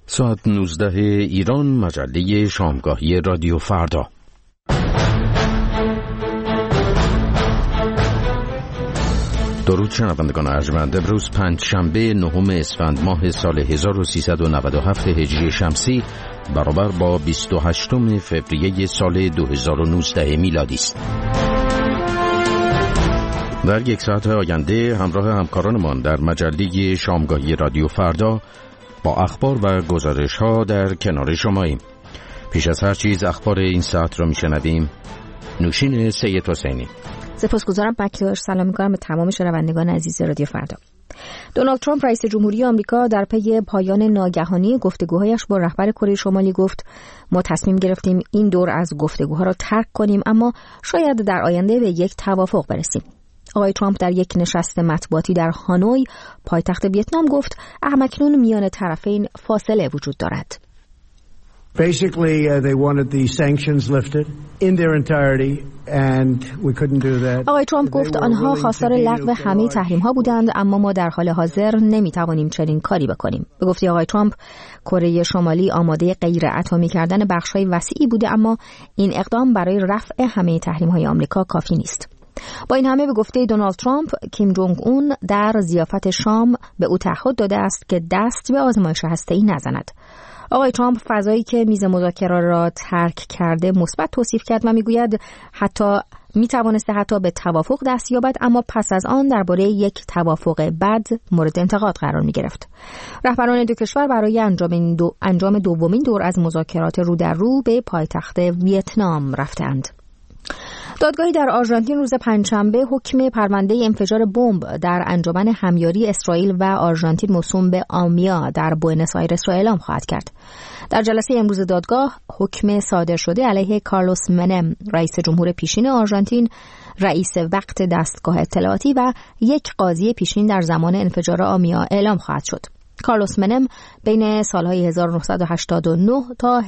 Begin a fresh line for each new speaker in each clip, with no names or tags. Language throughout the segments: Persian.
ساعت 19 ایران، مجله شامگاهی رادیو فردا. درود شنوندگان ارجمند. امروز پنجشنبه 9 اسفند ماه سال 1397 هجری شمسی برابر با 28 فوریه سال 2019 میلادی است. در یک ساعت آینده همراه همکارانمان در مجله شامگاهی رادیو فردا با اخبار و گزارش‌ها در کنار شماییم. پیش از هر چیز اخبار این ساعت را میشنویم. نوشین سید حسینی.
سپاسگزارم بکیار. سلام می‌کنم به تمام شنوندگان عزیز رادیو فردا. دونالد ترامپ رئیس جمهوری آمریکا در پی پایان ناگهانی گفتگوهایش با رهبر کره شمالی گفت ما تصمیم گرفتیم این دور از گفتگوها را ترک کنیم، اما شاید در آینده به یک توافق برسیم. آقای ترامپ در یک نشست مطبوعاتی در هانوی پایتخت ویتنام گفت اکنون میان طرفین فاصله وجود دارد.
Basically, they wanted the sanctions lifted in their entirety and we couldn't do that.
آقای ترامپ گفت آنها خواستار لغو همه تحریم‌ها بودند، اما ما در حال حاضر نمی‌توانیم چنین کاری بکنیم. به گفته آقای ترامپ، کره شمالی آماده غیر اتمی کردن بخش‌های وسیعی بوده، اما این اقدام برای رفع همه تحریم‌های آمریکا کافی نیست. با این همه به گفته دونالد ترامپ، کیم جونگ اون در ضیافت شام به او تعهد داده است که دست به آزمایش هسته‌ای نزند. آقای ترامپ فضایی که میز مذاکره را ترک کرده مثبت توصیف کرد و میگوید میتوانسته حتی به توافق دست یابد، اما پس از آن درباره یک توافق بد مورد انتقاد قرار میگرفت. رهبران دو کشور برای انجام دومین دور از مذاکرات رو در رو به پایتخت ویتنام رفتند. دادگاهی در آرژانتین روز پنجشنبه حکم پرونده انفجار بمب در انجمن همیاری اسرائیل و آرژانتین موسوم به آمیا در بوئنوس آیرس را اعلام خواهد کرد. در جلسه امروز دادگاه حکم صادر شده علیه کارلوس منم، رئیس جمهور پیشین آرژانتین، رئیس وقت دستگاه اطلاعاتی و یک قاضی پیشین در زمان انفجار آمیا اعلام خواهد شد. کارلوس منم بین سالهای 1989 تا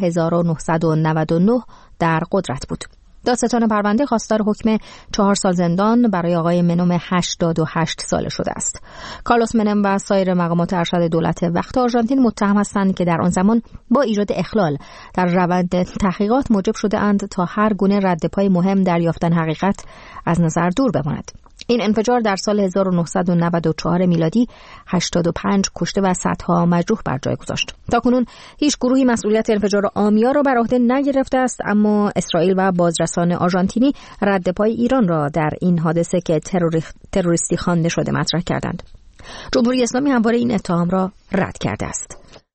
1999 در قدرت بود. دادستان پرونده خواستار حکم 4 سال زندان برای آقای منم 88 ساله شده است. کارلوس منم و سایر مقامات ارشد دولت وقت آرژانتین متهم هستند که در آن زمان با ایجاد اخلال در روند تحقیقات موجب شده اند تا هر گونه ردپای مهم در یافتن حقیقت از نظر دور بماند. این انفجار در سال 1994 میلادی 85 کشته و صدها مجروح بر جای گذاشت. تاکنون هیچ گروهی مسئولیت انفجار آمیا را بر عهده نگرفته است، اما اسرائیل و بازرسان آرژانتینی ردپای ایران را در این حادثه که تروریستی خوانده شده مطرح کردند. جمهوری اسلامی همواره این اتهام را رد کرده است.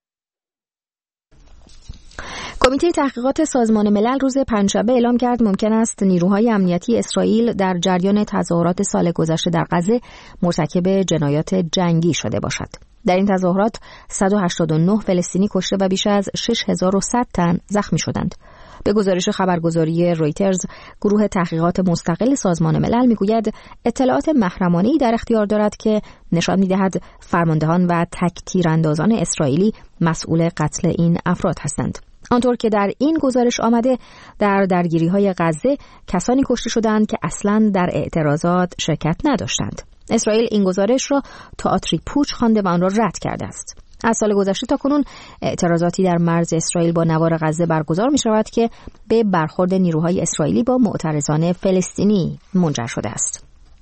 کمیته تحقیقات سازمان ملل روز پنجشنبه اعلام کرد ممکن است نیروهای امنیتی اسرائیل در جریان تظاهرات سال گذشته در غزه مرتکب جنایات جنگی شده باشد. در این تظاهرات 189 فلسطینی کشته و بیش از 6100 تن زخمی شدند. به گزارش خبرگزاری رویترز، گروه تحقیقات مستقل سازمان ملل میگوید اطلاعات محرمانه‌ای در اختیار دارد که نشان می‌دهد فرماندهان و تک تیراندازان اسرائیلی مسئول قتل این افراد هستند. آنطور که در این گزارش آمده، در درگیری‌های غزه کسانی کشته شدند که اصلاً در اعتراضات شرکت نداشتند. اسرائیل این گزارش را تئاتری پوچ خوانده و آن را رد کرده است. از سال گذشته تا کنون اعتراضاتی در مرز اسرائیل با نوار غزه برگزار می شود که به برخورد نیروهای اسرائیلی با معترضان فلسطینی منجر شده است.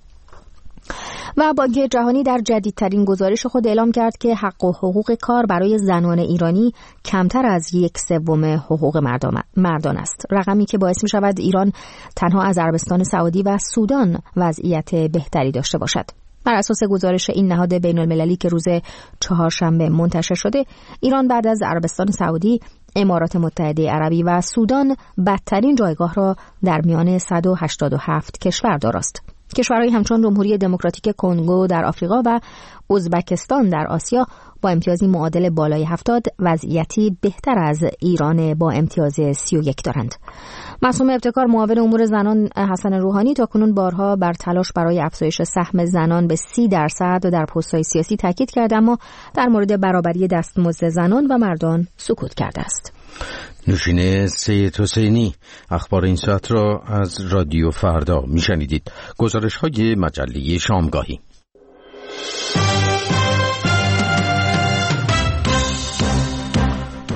و بانک جهانی در جدیدترین گزارش خود اعلام کرد که حق و حقوق کار برای زنان ایرانی کمتر از 1/3 حقوق مردان است، رقمی که باعث می شود ایران تنها از عربستان سعودی و سودان وضعیت بهتری داشته باشد. بر اساس گزارش این نهاد بین المللی که روز چهارشنبه منتشر شده، ایران بعد از عربستان سعودی، امارات متحده عربی و سودان بدترین جایگاه را در میان 187 کشور داراست. کشورهای همچون جمهوری دموکراتیک کنگو در آفریقا و ازبکستان در آسیا با امتیازی معادل بالای 70 وضعیتی بهتر از ایران با امتیاز 31 دارند. معصومه ابتکار، معاون امور زنان حسن روحانی، تاکنون بارها بر تلاش برای افزایش سهم زنان به 30% در پست‌های سیاسی تاکید کرد، اما در مورد برابری دستمزد زنان و مردان سکوت کرده است.
نوشین سید حسینی. اخبار این ساعت را از رادیو فردا میشنیدید. گزارش های مجله شامگاهی.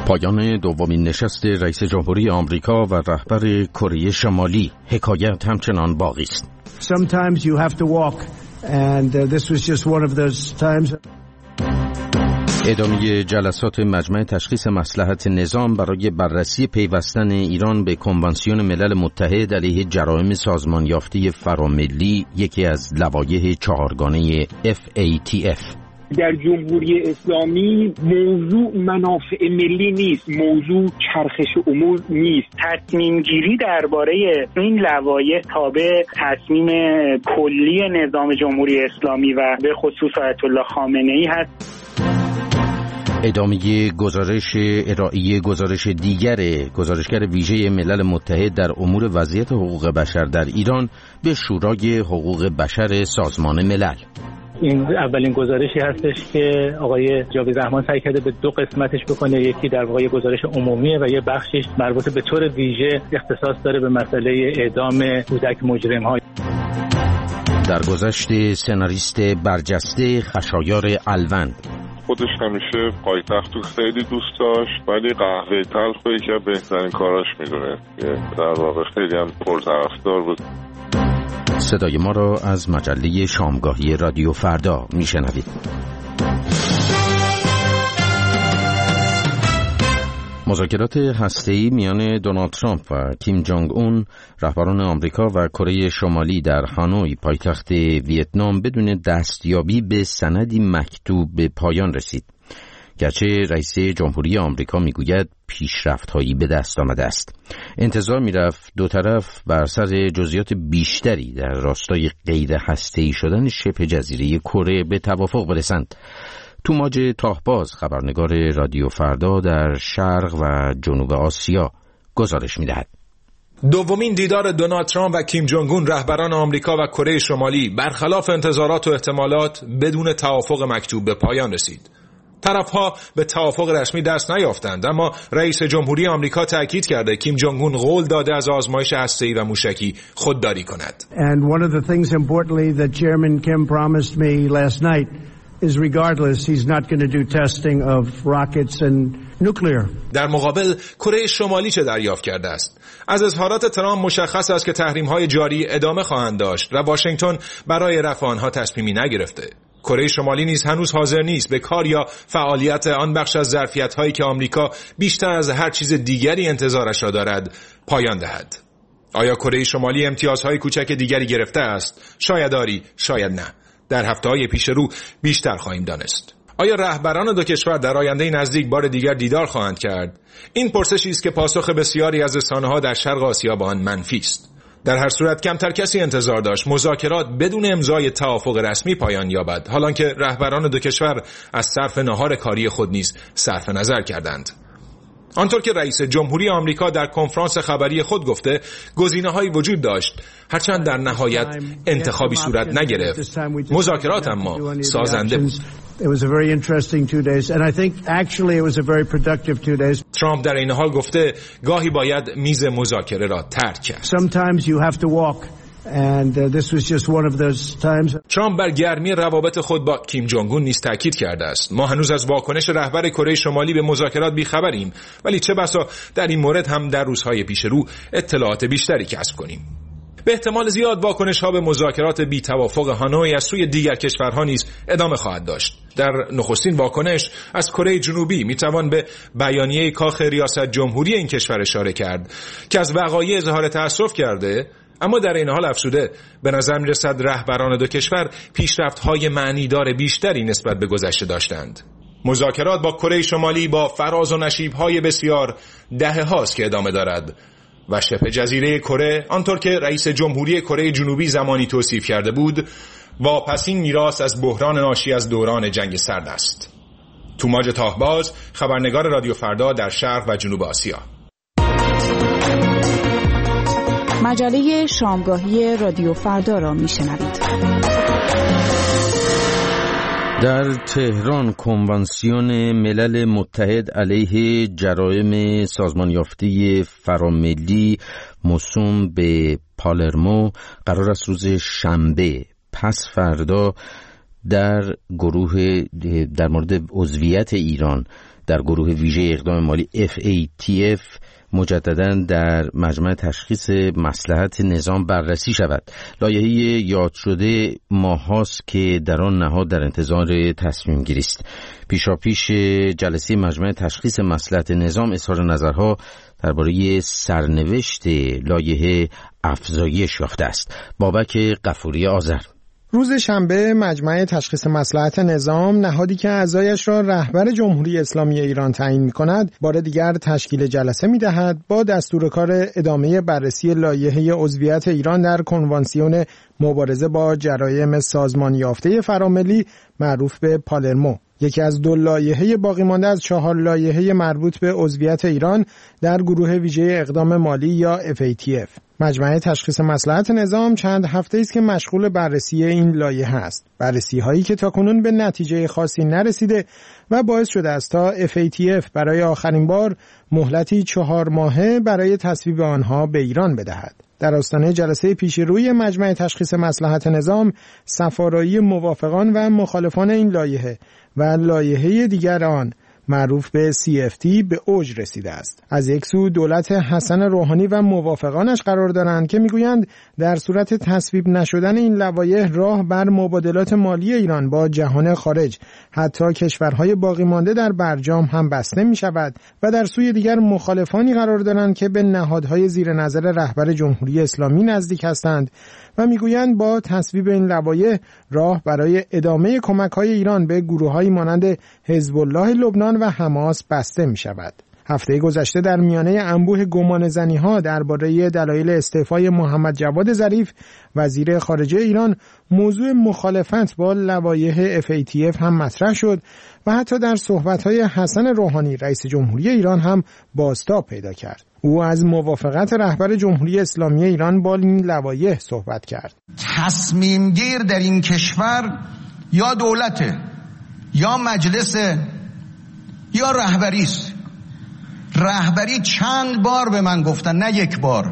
پایان دومین نشست رئیس جمهوری آمریکا و رهبر کره شمالی، حکایت همچنان باقی است.
Sometimes you have to walk and this was just one of those times.
ادامه جلسات مجمع تشخیص مصلحت نظام برای بررسی پیوستن ایران به کنوانسیون ملل متحد علیه جرائم سازمان یافته فراملی، یکی از لوایح چهارگانه FATF.
در جمهوری اسلامی موضوع منافع ملی نیست، موضوع چرخش امور نیست. تصمیم گیری درباره این لوایح تابع تصمیم کلی نظام جمهوری اسلامی و به خصوص آیت الله خامنه‌ای هست.
ادامه ارائه گزارش دیگر گزارشگر ویژه ملل متحد در امور وضعیت حقوق بشر در ایران به شورای حقوق بشر سازمان ملل.
این اولین گزارشی هستش که آقای جاوید رحمان سعی کرده به دو قسمتش بکنه. یکی در واقع گزارش عمومیه و یه بخشش مربوط به طور ویژه اختصاص داره به مسئله اعدام کودک مجرم‌ها.
در گذشت سناریست برجسته خشایار الوند،
خودش همیشه پایتخت رو خیلی دوست داشت، ولی قهوه تلخ رو یکی از بهترین کاراش میدونه. در واقع خیلی هم پرطرفدار بود.
صدای ما را از مجله شامگاهی رادیو فردا میشنوید. مذاکرات هسته‌ای میان دونالد ترامپ و کیم جونگ اون، رهبران آمریکا و کره شمالی در هانوی پایتخت ویتنام، بدون دستیابی به سندی مکتوب به پایان رسید. گرچه رئیس جمهوری آمریکا میگوید پیشرفت‌هایی به دست آمده است. انتظار میرفت دو طرف بر سر جزئیات بیشتری در راستای غیر هسته‌ای شدن شبه جزیره کره به توافق برسند. توماج تاهباز، خبرنگار رادیو فردا در شرق و جنوب آسیا، گزارش می‌دهد.
دومین دیدار دونالد ترامپ و کیم جونگ اون، رهبران آمریکا و کره شمالی، برخلاف انتظارات و احتمالات بدون توافق مکتوب به پایان رسید. طرفها به توافق رسمی دست نیافتند، اما رئیس جمهوری آمریکا تاکید کرده کیم جونگ اون قول داده از آزمایش هسته‌ای و موشکی خودداری کند.
And one of the things importantly that Chairman Kim promised me last night is regardless he's not going to do testing of rockets and nuclear.
در مقابل کره شمالی چه دریافت کرده است؟ از اظهارات ترامپ مشخص است که تحریم‌های جاری ادامه خواهند داشت و واشنگتن برای رفع آنها تصمیمی نگرفته. کره شمالی نیز هنوز حاضر نیست به کار یا فعالیت آن بخش از ظرفیت‌هایی که آمریکا بیشتر از هر چیز دیگری انتظارش را دارد پایان دهد. آیا کره شمالی امتیازهای کوچک دیگری گرفته است؟ شاید آری، شاید نه. در هفته‌های پیش رو بیشتر خواهیم دانست. آیا رهبران دو کشور در آینده نزدیک بار دیگر دیدار خواهند کرد؟ این پرسشی است که پاسخ بسیاری از رسانه‌ها در شرق آسیا با آن منفی است. در هر صورت کمتر کسی انتظار داشت مذاکرات بدون امضای توافق رسمی پایان یابد، حالانکه رهبران دو کشور از صرف نهار کاری خود نیز صرف نظر کردند. آنطور که رئیس جمهوری آمریکا در کنفرانس خبری خود گفته، گزینه‌هایی وجود داشت، هرچند در نهایت انتخابی صورت نگرفت. مذاکرات اما سازنده بود. ترامپ در این حال گفته گاهی باید میز مذاکره را ترک کرد.
And this was just one of those times.
ترامپ بر گرمی روابط خود با کیم جونگ اون نیز تاکید کرده است. ما هنوز از واکنش رهبر کره شمالی به مذاکرات بی‌خبریم، ولی چه بسا در این مورد هم در روزهای پیش رو اطلاعات بیشتری کسب کنیم. به احتمال زیاد واکنش‌ها به مذاکرات بی‌توافق هانوی از سوی دیگر کشورها نیز ادامه خواهد داشت. در نخستین واکنش از کره جنوبی میتوان به بیانیه کاخ ریاست جمهوری این کشور اشاره کرد که از وقایع اظهار تأسف کرده، اما در این حال افزوده به نظر می‌رسد رهبران دو کشور پیشرفت‌های معنیدار بیشتری نسبت به گذشته داشتند. مذاکرات با کره شمالی با فراز و نشیب‌های بسیار دهه‌هاست که ادامه دارد و شبه جزیره کره، آنطور که رئیس جمهوری کره جنوبی زمانی توصیف کرده بود، واپسین میراث از بحران ناشی از دوران جنگ سرد است. توماج تاهباز، خبرنگار رادیو فردا در شرق و جنوب آسیا.
مجله شامگاهی رادیو فردا را میشنوید.
در تهران کنوانسیون ملل متحد علیه جرائم سازمان یافته فراملی موسوم به پالرمو قرار است روز شنبه پس فردا در گروه در مورد عضویت ایران در گروه ویژه اقدام مالی FATF مجدداً در مجمع تشخیص مصلحت نظام بررسی شود. لایحه یاد شده ماهاست که در آن نهاد در انتظار تصمیم گیری است. پیشاپیش جلسه مجمع تشخیص مصلحت نظام اظهار نظرها درباره سرنوشت لایحه افزایش یافته است. بابک غفوری آذر.
روز شنبه مجمع تشخیص مصلحت نظام، نهادی که اعضایش را رهبر جمهوری اسلامی ایران تعیین می‌کند، بار دیگر تشکیل جلسه می‌دهد با دستور کار ادامه بررسی لایحه عضویت ایران در کنوانسیون مبارزه با جرایم سازمان یافته فراملی معروف به پالرمو، یکی از 2 لایحه باقی مانده از 4 لایحه مربوط به عضویت ایران در گروه ویژه اقدام مالی یا FATF. مجمع تشخیص مصلحت نظام چند هفته است که مشغول بررسی این لایحه است. بررسی هایی که تاکنون به نتیجه خاصی نرسیده و باعث شده است تا FATF برای آخرین بار مهلتی 4 ماهه برای تصویب آنها به ایران بدهد. در آستانه جلسه پیشروی مجمع تشخیص مصلحت نظام، صفارایی موافقان و مخالفان این لایحه و لایحه دیگر آن معروف به CFT به اوج رسیده است. از یک سو دولت حسن روحانی و موافقانش قرار دارند که میگویند در صورت تصویب نشدن این لوایح راه بر مبادلات مالی ایران با جهان خارج، حتی کشورهای باقی مانده در برجام هم بسته می شود و در سوی دیگر مخالفانی قرار دارند که به نهادهای زیر نظر رهبر جمهوری اسلامی نزدیک هستند و میگویند با تصویب این لوایح راه برای ادامه کمک‌های ایران به گروه‌هایی مانند حزب الله لبنان و حماس بسته می شود. هفته گذشته در میانه انبوه گمانه‌زنی‌ها درباره دلایل استعفای محمد جواد ظریف وزیر خارجه ایران، موضوع مخالفت با لوایح FATF هم مطرح شد و حتی در صحبت‌های حسن روحانی رئیس جمهوری ایران هم بازتاب پیدا کرد. او از موافقت رهبر جمهوری اسلامی ایران با این لوایح صحبت کرد.
تصمیم گیر در این کشور یا دولته یا مجلس یا رهبری است. رهبری چند بار به من گفتن، نه یک بار،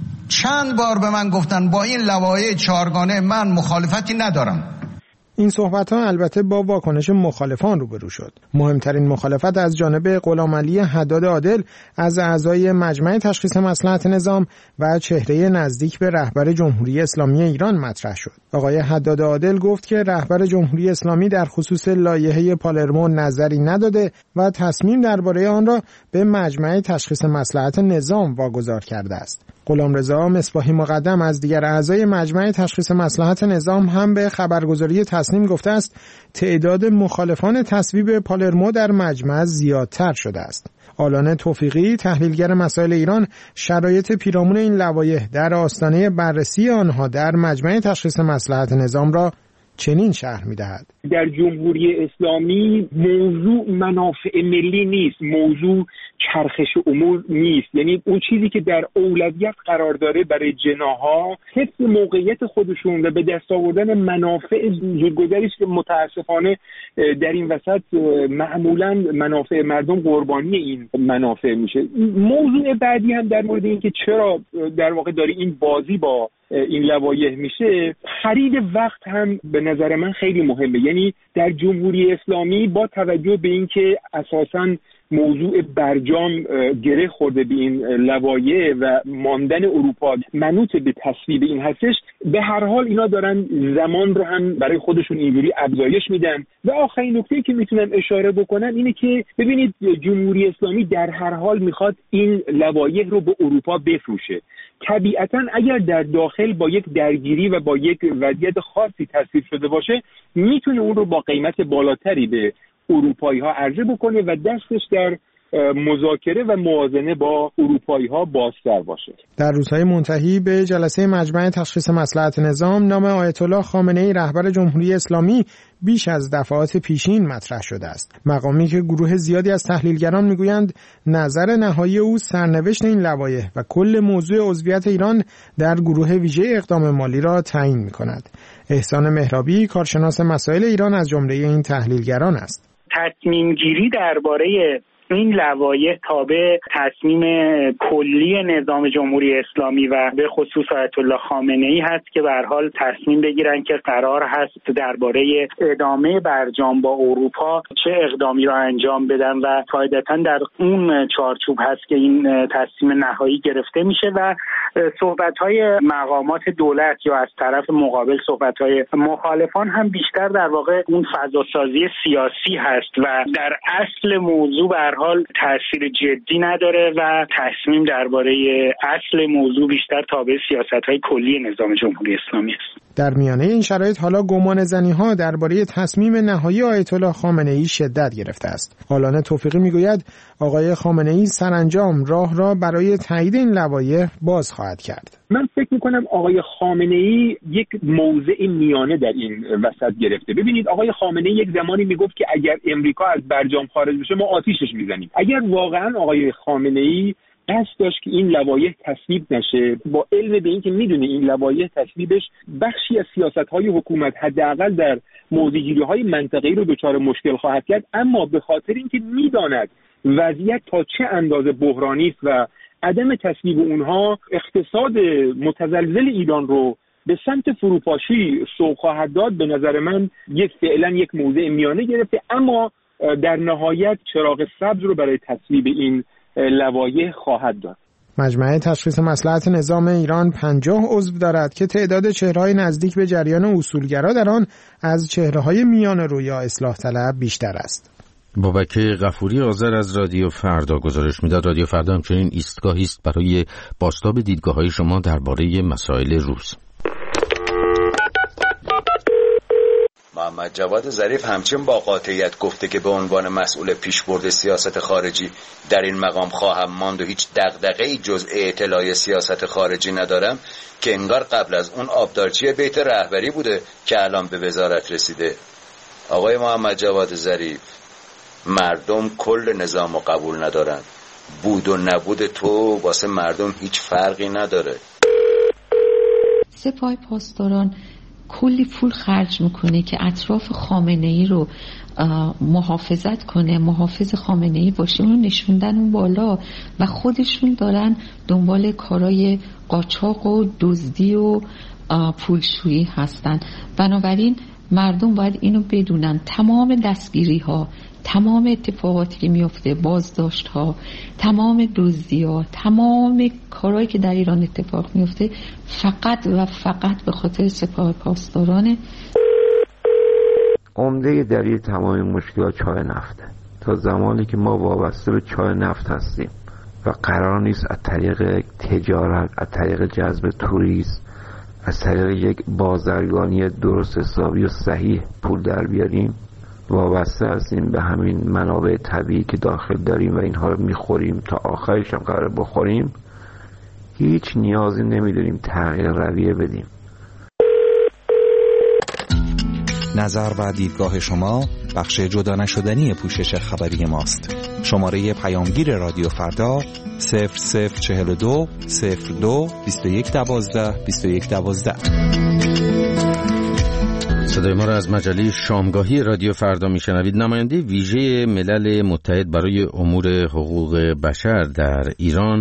چند بار به من گفتن با این لوایح 4گانه من مخالفتی ندارم.
این صحبت‌ها البته با واکنش مخالفان روبرو شد. مهمترین مخالفت از جانب غلامعلی حداد عادل از اعضای مجمع تشخیص مصلحت نظام و چهره نزدیک به رهبر جمهوری اسلامی ایران مطرح شد. آقای حداد عادل گفت که رهبر جمهوری اسلامی در خصوص لایحه پالرمو نظری نداده و تصمیم درباره آن را به مجمع تشخیص مصلحت نظام واگذار کرده است. غلامرضا مصباحی مقدم از دیگر اعضای مجمع تشخیص مصلحت نظام هم به خبرگزاری تصنیم گفته است تعداد مخالفان تصویب پالرمو در مجمع زیادتر شده است. آلان توفیقی، تحلیلگر مسائل ایران، شرایط پیرامون این لوایح در آستانه بررسی آنها در مجمع تشخیص مصلحت نظام را چنین شرح می‌دهد.
در جمهوری اسلامی موضوع منافع ملی نیست، موضوع چرخش امور نیست. یعنی اون چیزی که در اولویت قرار داره برای جناح‌ها حفظ موقعیت خودشون و به دست آوردن منافع زودگذری است که متاسفانه در این وسط معمولاً منافع مردم قربانی این منافع میشه. موضوع بعدی هم در مورد این که چرا در واقع داره این بازی با این لوایح میشه، خرید وقت هم به نظر من خیلی مهمه. یعنی در جمهوری اسلامی با توجه به اینکه اساساً موضوع برجام گره خورده به این لوایح و ماندن اروپا منوط به تصویب این هستش، به هر حال اینا دارن زمان رو هم برای خودشون اینجوری افزایش میدن. و آخرین نکته‌ای که میتونم اشاره بکنم اینه که ببینید جمهوری اسلامی در هر حال میخواد این لوایح رو به اروپا بفروشه. طبیعتاً اگر در داخل با یک درگیری و با یک وضعیت خاصی تصویب شده باشه، میتونه اون رو با قیمت بالاتری به اروپایی ها عرضه بکنه و دستش در مذاکره و موازنه با اروپایی ها بازتر باشه.
در روزهای منتهی به جلسه مجمع تشخیص مصلحت نظام، نام آیت الله خامنه‌ای رهبر جمهوری اسلامی بیش از دفعات پیشین مطرح شده است. مقامی که گروه زیادی از تحلیلگران میگویند نظر نهایی او سرنوشت این لوایح و کل موضوع عضویت ایران در گروه ویژه اقدام مالی را تعیین می‌کند. احسان مهرابی، کارشناس مسائل ایران، از جمله این تحلیلگران است.
تصمیم گیری درباره این لوایح تابع تصمیم کلی نظام جمهوری اسلامی و به خصوص آیت الله خامنه‌ای هست که به هر حال تصمیم بگیرن که قرار هست درباره ادامه برجام با اروپا چه اقدامی را انجام بدن و قاعدتاً در اون چارچوب هست که این تصمیم نهایی گرفته میشه و صحبت‌های مقامات دولت یا از طرف مقابل صحبت‌های مخالفان هم بیشتر در واقع اون فضاسازی سیاسی هست و در اصل موضوع به هر حال تاثیر جدی نداره و تصمیم درباره اصل موضوع بیشتر تابع سیاست‌های کلی نظام جمهوری اسلامی است.
در میانه این شرایط حالا گمانه‌زنی‌ها درباره تصمیم نهایی آیت الله خامنه‌ای شدت گرفته است. آلانه توفیقی میگوید آقای خامنه‌ای سرانجام راه را برای تایید این لوایح باز خواهد کرد.
من فکر می‌کنم آقای خامنه‌ای یک موضع میانه در این وسط گرفته. ببینید آقای خامنه‌ای یک زمانی میگفت که اگر امریکا از برجام خارج بشه ما آتیشش میزنیم. اگر واقعا آقای خامنه‌ای قصد داشت که این لوایح تصویب نشه، با علم به این که میدونه این لوایح تصویبش بخشی از سیاست‌های حکومت حداقل در موضع‌گیری‌های منطقه‌ای رو دچار مشکل خواهد کرد، اما به خاطر اینکه میداند وضعیت تا چه اندازه بحرانی است و عدم تصویب اونها اقتصاد متزلزل ایران رو به سمت فروپاشی سوق خواهد داد، به نظر من فعلا یک موضع میانه گرفته، اما در نهایت چراغ سبز رو برای تصویب این لوایح خواهد داد.
مجمع تشخیص مصلحت نظام ایران 50 عضو دارد که تعداد چهره‌های نزدیک به جریان اصولگرا در آن از چهره‌های میانه‌رو یا اصلاح طلب بیشتر است.
بابک غفوری آذر از رادیو فردا گزارش میداد. رادیو فردا همچنین ایستگاهی است برای بازتاب دیدگاه‌های شما درباره مسائل روز.
محمد جواد ظریف همچنین با قاطعیت گفته که به عنوان مسئول پیشبرد سیاست خارجی در این مقام خواهم ماند و هیچ دغدغه‌ای جز اطلاع سیاست خارجی ندارم، که انگار قبل از اون آبدارچی بیت رهبری بوده که الان به وزارت رسیده. آقای محمد جواد ظریف، مردم کل نظام رو قبول ندارن. بود و نبود تو واسه مردم هیچ فرقی نداره.
سپاه پاسداران کلی پول خرج میکنه که اطراف خامنه‌ای رو محافظت کنه، محافظ خامنه‌ای باشه، اونو نشوندن اون بالا و خودشون دارن دنبال کارای قاچاق و دزدی و پولشویی هستن. بنابراین مردم باید اینو بدونن. تمام دستگیری ها، تمام اتفاقاتی که میفته، بازداشت ها، تمام دزدی ها، تمام کارهایی که در ایران اتفاق میفته فقط و فقط به خاطر سپاه پاسدارانه.
عمده دلیل تمام مشکلات چای نفته. تا زمانی که ما وابسته به چای نفت هستیم و قرار نیست از طریق تجارت، از طریق جذب توریست، از طریق یک بازرگانی درست حسابی و صحیح پول در بیاریم، وابسته هستیم به همین منابع طبیعی که داخل داریم و اینها رو میخوریم تا آخرش هم قرار بخوریم. هیچ نیازی نمیداریم تغییر رویه بدیم.
نظر و دیدگاه شما بخش جدا نشدنی پوشش خبری ماست. شماره پیامگیر رادیو فردا 0042 02 2112 2112.
صدای ما را از مجله شامگاهی رادیو فردا میشنوید. نماینده ویژه ملل متحد برای امور حقوق بشر در ایران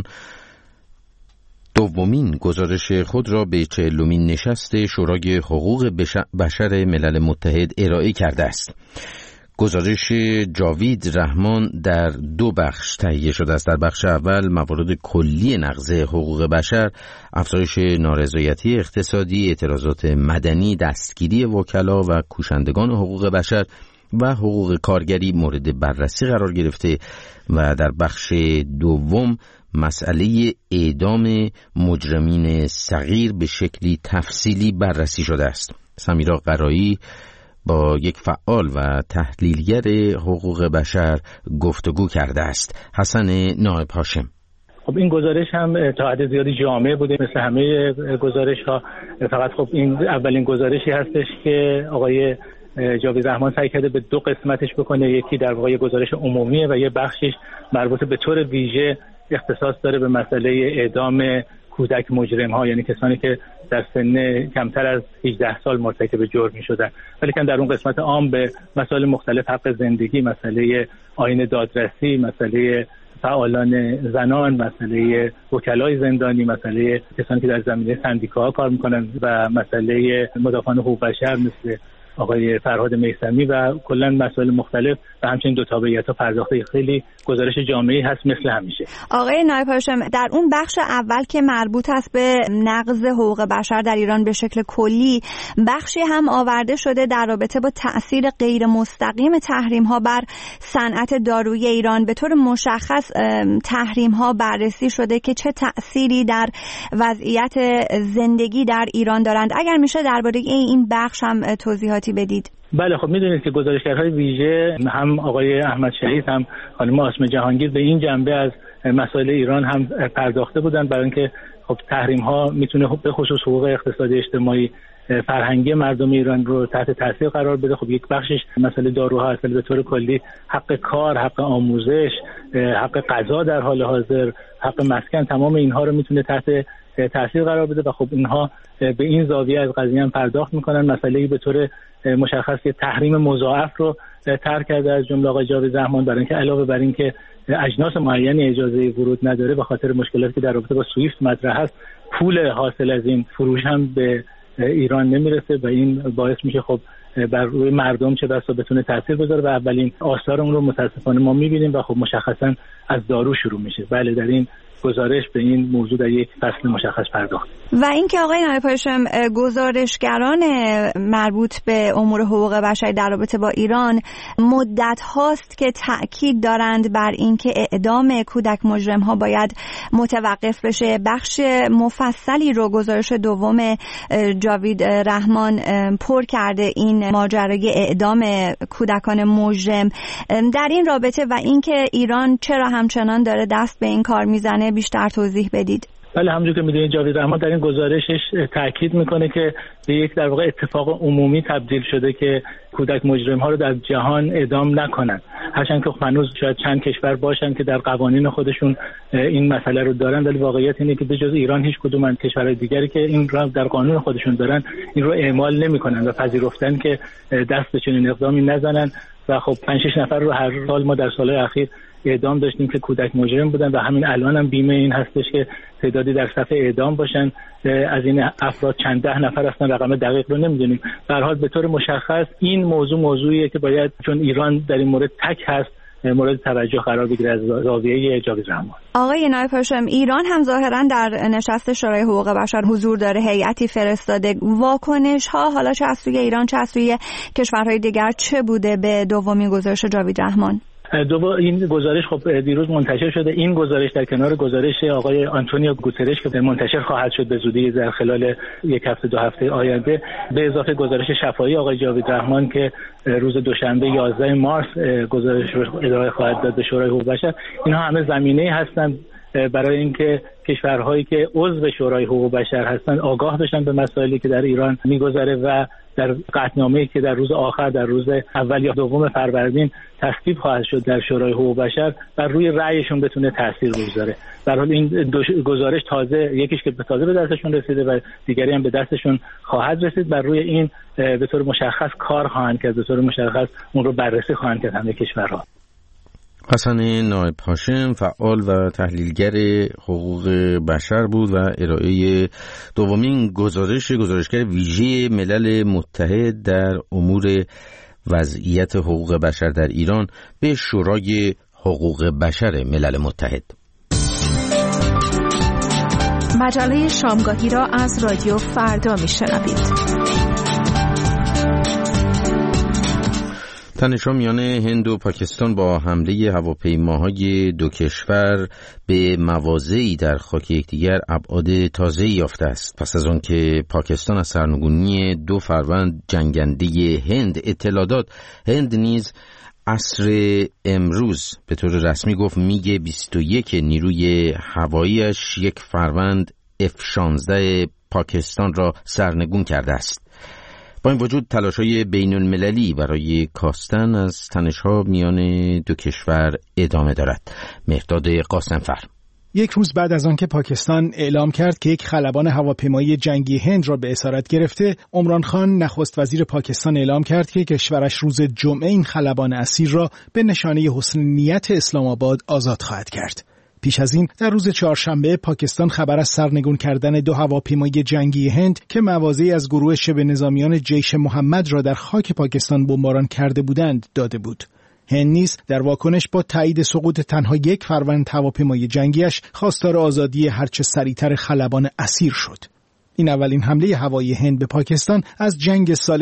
دومین گزارش خود را به 40مین نشست شورای حقوق بشر ملل متحد ارائه کرده است. گزارش جاوید رحمان در 2 بخش تهیه شده است. در بخش اول موارد کلی نقض حقوق بشر، افزایش نارضایتی اقتصادی، اعتراضات مدنی، دستگیری وکلا و کوشندگان حقوق بشر و حقوق کارگری مورد بررسی قرار گرفته و در بخش دوم مسئله اعدام مجرمین صغیر به شکلی تفصیلی بررسی شده است. سمیرا قرایی با یک فعال و تحلیلگر حقوق بشر گفتگو کرده است. حسن نایب هاشم:
خب این گزارش هم تا حد زیادی جامع بوده مثل همه گزارش ها، فقط خب این اولین گزارشی هستش که آقای جاوید رحمان سعی کرده به 2 قسمتش بکنه. یکی در واقع گزارش عمومیه و یه بخشش مربوط به طور ویژه اختصاص داره به مسئله اعدام کودک مجرم ها، یعنی کسانی که در سن کمتر از 18 سال مرتکب جرم می‌شدن، ولی که در اون قسمت عام به مسائل مختلف، حق زندگی، مسئله آیین دادرسی، مسئله فعالان زنان، مسئله وکلای زندانی، مسئله کسانی که در زمینه سندیکاها کار میکنن و مسئله مدافعان حقوق بشر مثل آقای فرهاد میثمی و کلا مسائل مختلف و همچنین دو تابعیت‌ها پرداخته. خیلی گزارش جامعی هست مثل همیشه.
آقای نایب هاشم، در اون بخش اول که مربوط است به نقض حقوق بشر در ایران به شکل کلی، بخشی هم آورده شده در رابطه با تأثیر غیر مستقیم تحریم‌ها بر صنعت دارویی ایران. به طور مشخص تحریم‌ها بررسی شده که چه تأثیری در وضعیت زندگی در ایران دارند. اگر میشه درباره این بخش هم توضیحاتی بدید.
بله، خب میدونید که گزارشگرهای ویژه هم آقای احمد شهید هم خانم آسمه جهانگیر به این جنبه از مسائل ایران هم پرداخته بودن، برای اینکه خب تحریم ها میتونه به خصوص حقوق اقتصادی اجتماعی فرهنگی مردم ایران رو تحت تاثیر قرار بده. خب یک بخشش مسئله داروها هست، به طور کلی حق کار، حق آموزش، حق غذا در حال حاضر، حق مسکن، تمام اینها رو میتونه تحت تاثیر قرار بده و خب اینها به این زاویه از قضیه هم پرداخت میکنن. مسئله‌ای به طور مشخص که تحریم مضاعف رو طرح کرده از جمله آقای جاوید رحمان، برای اینکه علاوه بر اینکه اجناس معینی اجازه ورود نداره به خاطر مشکلاتی که در رابطه با سوئیفت مطرح است، پول حاصل از این فروش هم به ایران نمیرسه و این باعث میشه خب بر روی مردم چه بسا بتونه تاثیر بذاره و اولین آثار اون رو متاسفانه ما میبینیم و خب مشخصا از دارو شروع میشه. بله، در این گزارش به این موضوع در یک فصل مشخص پرداخت.
و اینکه آقای نایب هاشم، گزارشگران مربوط به امور حقوق بشری در رابطه با ایران مدت هاست که تأکید دارند بر اینکه اعدام کودک مجرم ها باید متوقف بشه. بخش مفصلی رو گزارش دوم جاوید رحمان پر کرده این ماجرای اعدام کودکان مجرم. در این رابطه و اینکه ایران چرا همچنان داره دست به این کار میزنه بیشتر توضیح بدید.
بله، همونجور که میدونید جاوید رحمان در این گزارشش تاکید میکنه که به یک در واقع اتفاق عمومی تبدیل شده که کودک مجرم ها رو در جهان اعدام نکنن، هرچند که هنوز شاید چند کشور باشن که در قوانین خودشون این مسئله رو دارن، ولی واقعیت اینه که به جز ایران هیچ کدوم از کشورهای دیگری که این رو در قانون خودشون دارن این رو اعمال نمیکنن و پذیرفتن که دست به چنین اقدامی نزنن. و خب 5-6 نفر رو هر سال ما در سالهای اخیر اعدام داشتیم که کودک مجرم بودن و همین الان هم بیمه این هستش که تعدادی در صف اعدام باشن. از این افراد چند ده نفر هستن، رقم دقیق رو نمیدونیم. به هر حال به طور مشخص این موضوعیه که باید، چون ایران در این مورد تک هست، مورد توجه قرار بگیره از زاویه جاوید رحمان.
آقای نایب هاشم، ایران هم ظاهرا در نشست شورای حقوق بشر حضور داره، هیئتی فرستاده. واکنش ها حالا چه از سوی ایران چه از سوی کشورهای دیگر چه بوده به دومین گزارش جاوید رحمان؟
این گزارش خب دیروز منتشر شده. این گزارش در کنار گزارش آقای آنتونیو گوترش که منتشر خواهد شد به زودی در خلال یک هفته 2 هفته آینده، به اضافه گزارش شفاهی آقای جاوید رحمان که روز دوشنبه 11 مارس گزارش رو ارائه خواهد داد به شورای حقوق بشر، اینها همه زمینه‌ای هستند برای اینکه کشورهایی که عضو شورای حقوق بشر هستند آگاه بشن به مسائلی که در ایران میگذره و در قطعنامه‌ای که در روز آخر، در روز اول یا دوم فروردین تصویب خواهد شد در شورای حقوق بشر، بر روی رأیشون بتونه تاثیر بگذاره. در حال این گزارش تازه، یکیش که تازه به دستشون رسیده و دیگری هم به دستشون خواهد رسید، بر روی این به طور مشخص کار خواهند کرد، به طور مشخص اون رو بررسی خواهند کرد همه کشورها.
حسن نایب هاشم، فعال و تحلیلگر حقوق بشر بود و ارائه دومین گزارشگر ویژه ملل متحد در امور وضعیت حقوق بشر در ایران به شورای حقوق بشر ملل متحد.
مجله شامگاهی را از رادیو فردا میشنوید.
تنش‌ها میان هند و پاکستان با حمله هواپیماهای دو کشور به مواضعی در خاک یکدیگر ابعاد تازه‌ای یافته است. پس از آن که پاکستان از سرنگونی 2 فروند جنگنده هند اطلاع داد، هند نیز عصر امروز به طور رسمی گفت میگ 21 نیروی هوایی‌اش 1 فروند F-16 پاکستان را سرنگون کرده است. با این وجود تلاش‌های بین‌المللی برای کاستن از تنش‌ها میان 2 کشور ادامه دارد. مهرداد قاسمفر.
یک روز بعد از آنکه پاکستان اعلام کرد که یک خلبان هواپیمایی جنگی هند را به اسارت گرفته، عمران خان نخست وزیر پاکستان اعلام کرد که کشورش روز جمعه این خلبان اسیر را به نشانه حسن نیت اسلام آباد آزاد خواهد کرد. پیش از این در روز چهارشنبه پاکستان خبر از سرنگون کردن 2 هواپیمای جنگی هند که مواضعی از گروه شبه نظامیان جیش محمد را در خاک پاکستان بمباران کرده بودند داده بود. هند نیز در واکنش با تایید سقوط تنها 1 فروند هواپیمای جنگیش خواستار آزادی هرچه سریعتر خلبان اسیر شد. این اولین حمله هوایی هند به پاکستان از جنگ سال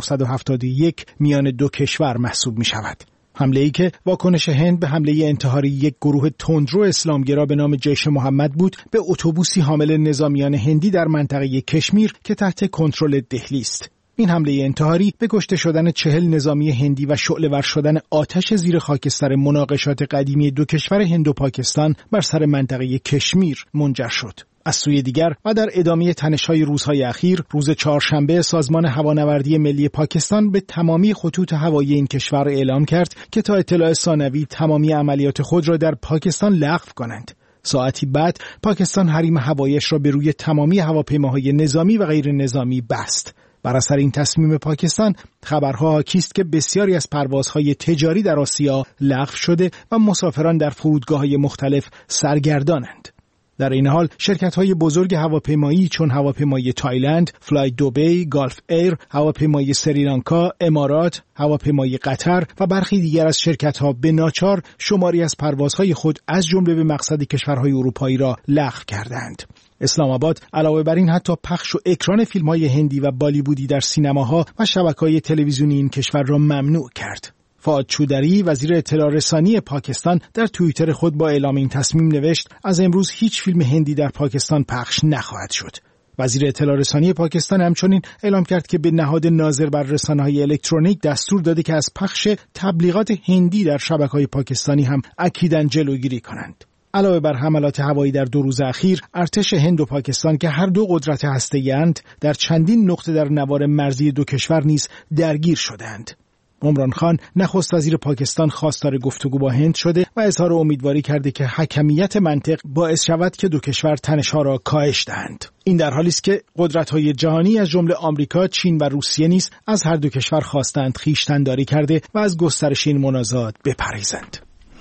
1971 میان 2 کشور محسوب می شود. حمله‌ای که واکنش هند به حمله انتحاری یک گروه تندرو اسلامگرا به نام جیش محمد بود به اتوبوسی حامل نظامیان هندی در منطقه کشمیر که تحت کنترل دهلی است. این حمله انتحاری به کشته شدن 40 نظامی هندی و شعله‌ور شدن آتش زیر خاکستر مناقشات قدیمی 2 کشور هند و پاکستان بر سر منطقه کشمیر منجر شد. از سوی دیگر و در ادامه تنش‌های روزهای اخیر، روز چهارشنبه سازمان هوانوردی ملی پاکستان به تمامی خطوط هوایی این کشور اعلام کرد که تا اطلاع ثانوی تمامی عملیات خود را در پاکستان لغو کنند. ساعتی بعد پاکستان حریم هواییش را به روی تمامی هواپیماهای نظامی و غیر نظامی بست. بر اثر این تصمیم پاکستان، خبرها حاکی است که بسیاری از پروازهای تجاری در آسیا لغو شده و مسافران در فرودگاه‌های مختلف سرگردانند. در این حال شرکت‌های بزرگ هواپیمایی چون هواپیمای تایلند، فلای دوبی، گالف ایر، هواپیمای سریلانکا، امارات، هواپیمای قطر و برخی دیگر از شرکت‌ها به ناچار شماری از پروازهای خود از جمله به مقصد کشورهای اروپایی را لغو کردند. اسلام آباد علاوه بر این حتی پخش و اکران فیلم‌های هندی و بالیوودی در سینماها و شبکه‌های تلویزیونی این کشور را ممنوع کرد. فؤاد چودری وزیر اطلاع رسانی پاکستان در توییتر خود با اعلام این تصمیم نوشت از امروز هیچ فیلم هندی در پاکستان پخش نخواهد شد. وزیر اطلاع رسانی پاکستان همچنین اعلام کرد که به نهاد ناظر بر رسانه‌های الکترونیک دستور داده که از پخش تبلیغات هندی در شبکه‌های پاکستانی هم اکیداً جلوگیری کنند. علاوه بر حملات هوایی در 2 روز اخیر، ارتش هند و پاکستان که هر 2 قدرت هسته‌ای‌اند در چندین نقطه در نوار مرزی 2 کشور نیز درگیر شدند. عمران خان نخست وزیر پاکستان خواستار گفتگو با هند شده و اظهار امیدواری کرده که حکمیت منطق باعث شود که 2 کشور تنش‌ها را کاهش دهند. این در حالی است که قدرت‌های جهانی از جمله آمریکا، چین و روسیه نیز از هر 2 کشور خواستند خویشتن‌داری کرده و از گسترش این منازعات بپرهیزند.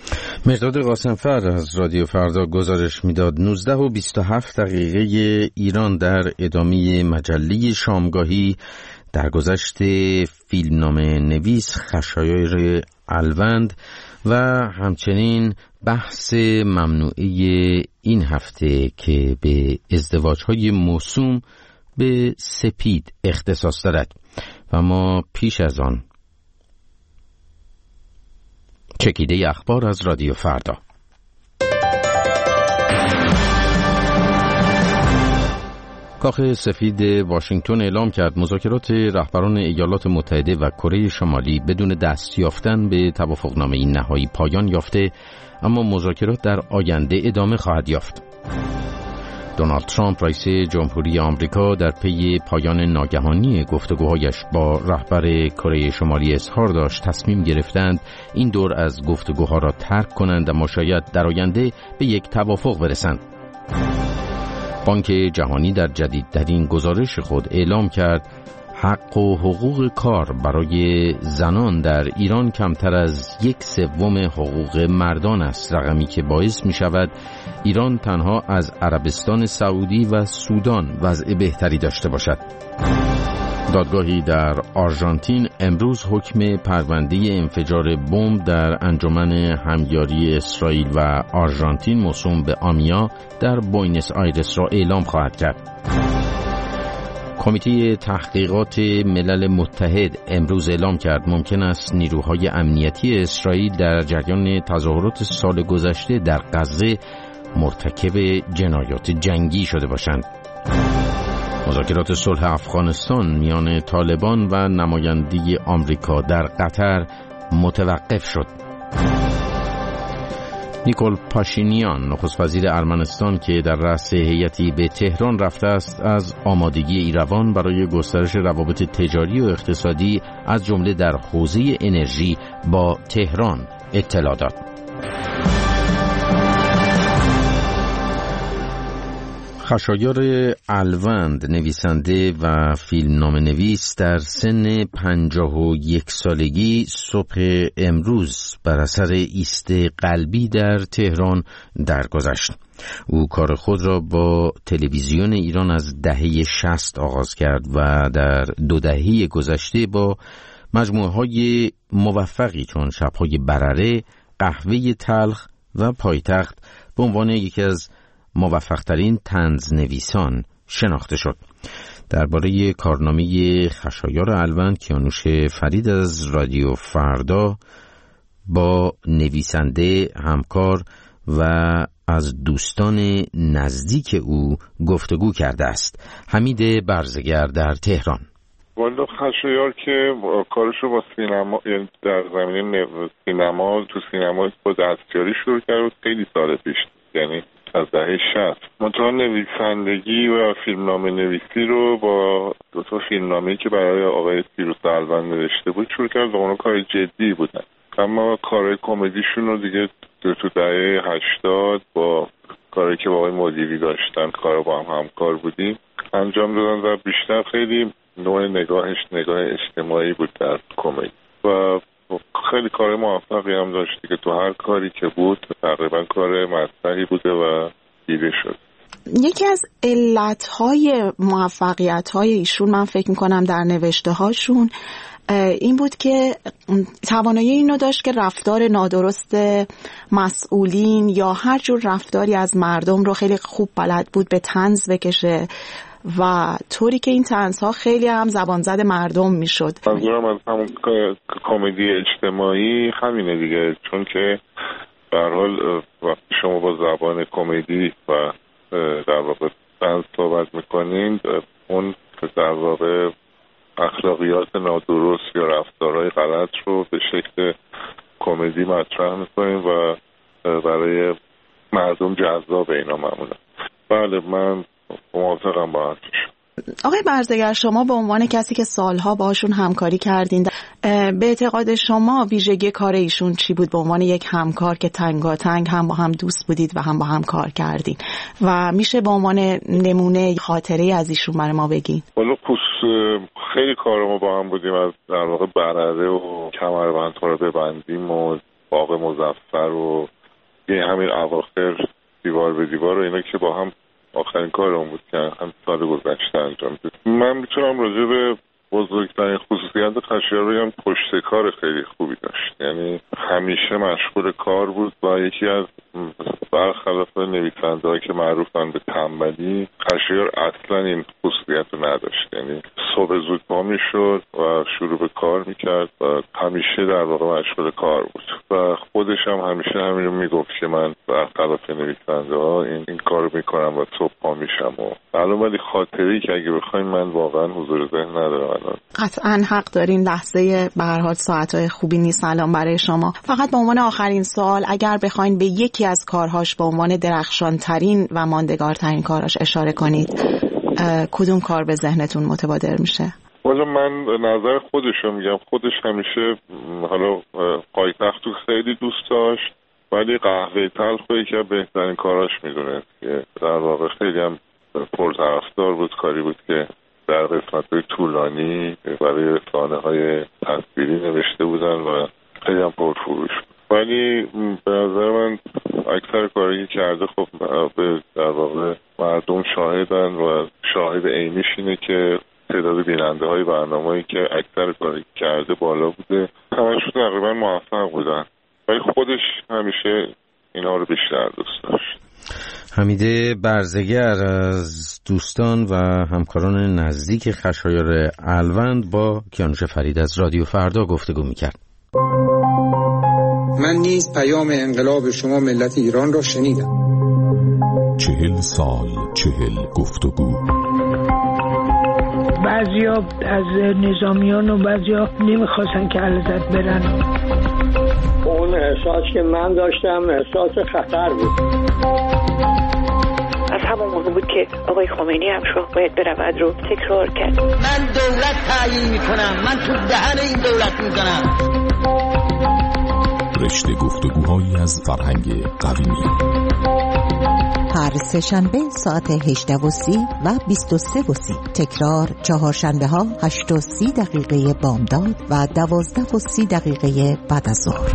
مقداد قاسمفر از رادیو فردا گزارش میداد 19:27 ایران در ادامه مجله شامگاهی درگذشت فیلمنامه نویس خشایار الوند و همچنین بحث ممنوعه این هفته که به ازدواج‌های موسوم به سپید اختصاص دارد و ما پیش از آن چکیده اخبار از رادیو فردا. کاخ سفید واشنگتن اعلام کرد مذاکرات رهبران ایالات متحده و کره شمالی بدون دست یافتن به توافقنامه نهایی پایان یافته، اما مذاکرات در آینده ادامه خواهد یافت. دونالد ترامپ رئیس جمهوری آمریکا در پی پایان ناگهانی گفتگوهایش با رهبر کره شمالی اظهار داشت تصمیم گرفتند این دور از گفتگوها را ترک کنند و شاید در آینده به یک توافق برسند. بانک جهانی در جدیدترین گزارش خود اعلام کرد حق و حقوق کار برای زنان در ایران کمتر از 1/3 حقوق مردان است، رقمی که باعث می شود ایران تنها از عربستان سعودی و سودان وضع بهتری داشته باشد. دادگاهی در آرژانتین امروز حکم پرونده انفجار بمب در انجمن همیاری اسرائیل و آرژانتین موسوم به آمیا در بوینس آیرس را اعلام خواهد کرد. کمیته تحقیقات ملل متحد امروز اعلام کرد ممکن است نیروهای امنیتی اسرائیل در جریان تظاهرات سال گذشته در غزه مرتکب جنایات جنگی شده باشند. مذاکرات صلح افغانستان میان طالبان و نماینده آمریکا در قطر متوقف شد. نیکول پاشینیان نخست وزیر ارمنستان که در رأس هیئتی به تهران رفته است از آمادگی ایروان برای گسترش روابط تجاری و اقتصادی از جمله در حوزه انرژی با تهران اطلاع داد. خشایار الوند، نویسنده و فیلمنامه نویس، در سن 51 سالگی صبح امروز بر اثر ایست قلبی در تهران درگذشت. او کار خود را با تلویزیون ایران از دهه 60 آغاز کرد و در 2 دهه گذشته با مجموعه‌های موفقی چون شب‌های برره، قهوه تلخ و پایتخت به عنوان یکی از موفق‌ترین طنزنویسان شناخته شد. درباره کارنامه خشایار الوند، کیانوش فرید از رادیو فردا با نویسنده، همکار و از دوستان نزدیک او گفتگو کرده است. حمید برزگر در تهران.
والا خشایار که کارشو با سینما، یعنی در زمینه سینما، تو سینما با دستیاری شروع کرد خیلی سال پیش، یعنی از دهه 60. منتها نویسندگی و فیلمنامه نویسی رو با 2 تا فیلمنامه‌ای که برای آقای پیروز الوند نوشته بود شروع کرد و اونا کار جدی بودن. اما کارهای کمدیشون رو دیگه تو دهه 80 با کاری که با آقای مدیری داشتن، کارو با هم همکار بودیم، انجام دادن و بیشتر خیلی نوع نگاهش نگاه اجتماعی بود در کمدی و خیلی کار موفقی هم داشتی که تو هر کاری که بود تقریبا کار مطرحی بوده و دیده شد.
یکی از علتهای موفقیت‌های ایشون، من فکر می‌کنم در نوشته‌هاشون این بود که توانایی اینو داشت که رفتار نادرست مسئولین یا هر جور رفتاری از مردم رو خیلی خوب بلد بود به طنز بکشه و طوری که این طنزها خیلی هم زبان زد مردم میشد.
منظورم از همون کمدی اجتماعی همینه دیگه، چون که به هر حال وقتی شما با زبان کمدی و در واقع طنز صحبت میکنین، اون در واقع اخلاقیات نادرست یا رفتارهای غلط رو به شکل کمدی مطرح میکنین و برای مردم جذاب اینا معمولا. بله، من موافقم با حرفش.
آقای برزگر، شما به عنوان کسی که سالها باشون همکاری کردین، به اعتقاد شما ویژگی کار ایشون چی بود به عنوان یک همکار که تنگاتنگ هم با هم دوست بودید و هم با هم کار کردین و میشه به عنوان نمونه خاطره از ایشون برای ما بگین؟
والا خیلی کار ما با هم بودیم، از در واقع برره و کمربندها رو ببندیم و باغ مظفر و همین اواخر دیوار به دیوار و اینا که با هم آخرین کارمون بود که هم سال گذشته انجام داد. من میتونم راجع به بزرگترین خصوصیت خشایار بگم پشت کار خیلی خوبی داشت، یعنی همیشه مشغول کار بود و یکی از برخلاف نویسنده‌هایی که معروفن به تنبلی، خشایار اصلا این خصوصیت رو نداشت، یعنی صبح زود پا میشد و شروع به کار میکرد و همیشه در واقع مشغول کار بود و خودش هم همیشه همین رو میگفت که من برخلاف نویسنده‌ها این کار رو میکنم و صبح پا میشم و الان ولی خاطره‌ای که اگه بخواید من واقعا حضور ذهن ندارم الان.
قطعاً حق دارین، لحظه به هر حال ساعت‌های خوبی نیست الان برای شما. فقط به عنوان آخرین سوال، اگر بخواید به یکی از کارهاش به عنوان درخشان‌ترین و ماندگارترین کاراش اشاره کنید، کدوم کار به ذهنتون متبادر میشه؟
والا من نظر خودشو میگم، خودش همیشه حالا پایتخت تو خیلی دوست داشت ولی قهوه تلخ رو یکی از بهترین کاراش میدونه که در واقع خیلی هم پرطرفدار بود، کاری بود که در قسمت‌های طولانی برای رسانه‌های تصویری نوشته بودن و خیلی هم پرفروش بود. ولی به نظر من اکثر کاری که کرده خب به در واقع مردم شاهدن و شاهد عینیش اینه که تعداد بیننده‌های برنامه‌ای که اکثر کاری کرده بالا بوده، همشون تقریبا موفق بودن ولی خودش همیشه اینا رو بیشتر دوست داشت.
حمید برزگر از دوستان و همکاران نزدیک خشایار الوند با کیانوش فرید از رادیو فردا گفتگو می‌کرد.
من نیز پیام انقلاب شما ملت ایران را شنیدم.
40 سال 40 گفتگو.
بعضیا از نظامیان و بعضیا نمیخواستن که علیزاده برن.
اون احساس که من داشتم احساس خطر بود.
از همون موقع بود که آقای خمینی هم شاه باید برود رو تکرار کرد.
من دولت تعیین میکنم، من تو دهن این دولت میزنم.
رشته گفتگوهایی از فرهنگ قومی.
هر سه‌شنبه ساعت 18:30 و 23:30. تکرار چهارشنبه ها 8:30 بامداد و 12:30 بعد از ظهر.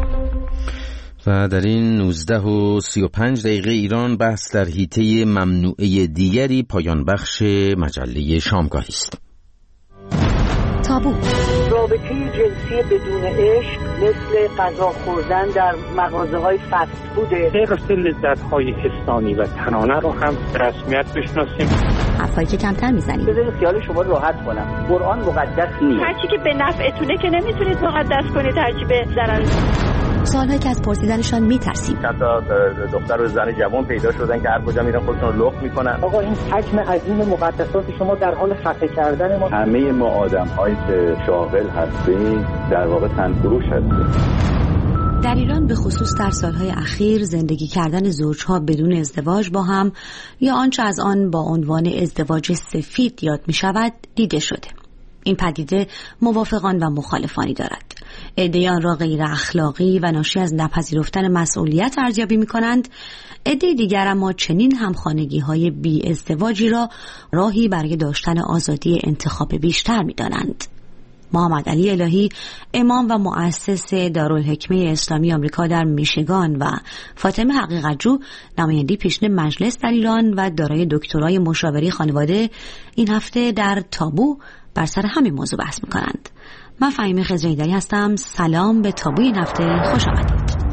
و در این 19:35 ایران بحث در حیطه ممنوعه دیگری پایان بخش مجله شامگاهی است.
تابو.
رابطه جنسی بدون عشق مثل غذا خوردن در مغازه‌های فست فوده.
حفظ لذت‌های حسانی و تنانه رو هم رسمیت بشناسیم.
حرفایی که کمتر میزنیم.
بذارید خیال شما راحت کنم. قرآن مقدس نیست. هرچی که به نفعتونه که نمیتونید مقدس کنید، هرچی به ضرر.
سوالهایی که از پرسیدنشان میترسیم.
چند تا دختر و زن جوان پیدا شدن که هر کجا میرن خودشون رو لخت میکنن.
آقا این حجم عظیم مقدسات شما در حال خفه کردن ما.
همه ما آدم‌هایی که شاغل هستیم در واقع تنفروش هستیم.
در ایران به خصوص در سالهای اخیر زندگی کردن زوجها بدون ازدواج با هم یا آنچه از آن با عنوان ازدواج سفید یاد می شود دیده شده. این پدیده موافقان و مخالفانی دارد. عده‌ای آن را غیر اخلاقی و ناشی از نپذیرفتن مسئولیت ارزیابی می کنند. عده‌ای دیگر اما چنین همخانگی‌های بی ازدواجی را راهی برای داشتن آزادی انتخاب بیشتر می دانند. محمد علی الهی، امام و مؤسس دارالحکمه اسلامی آمریکا در میشیگان و فاطمه حقیقت‌جو، نماینده پیشین مجلس در ایران و دارای دکترای مشاوره خانواده، این هفته در تابو بر سر همین موضوع بحث می‌کنند. من فهیمه خضرایی‌دری هستم. سلام به تابو این هفته، خوش آمدید.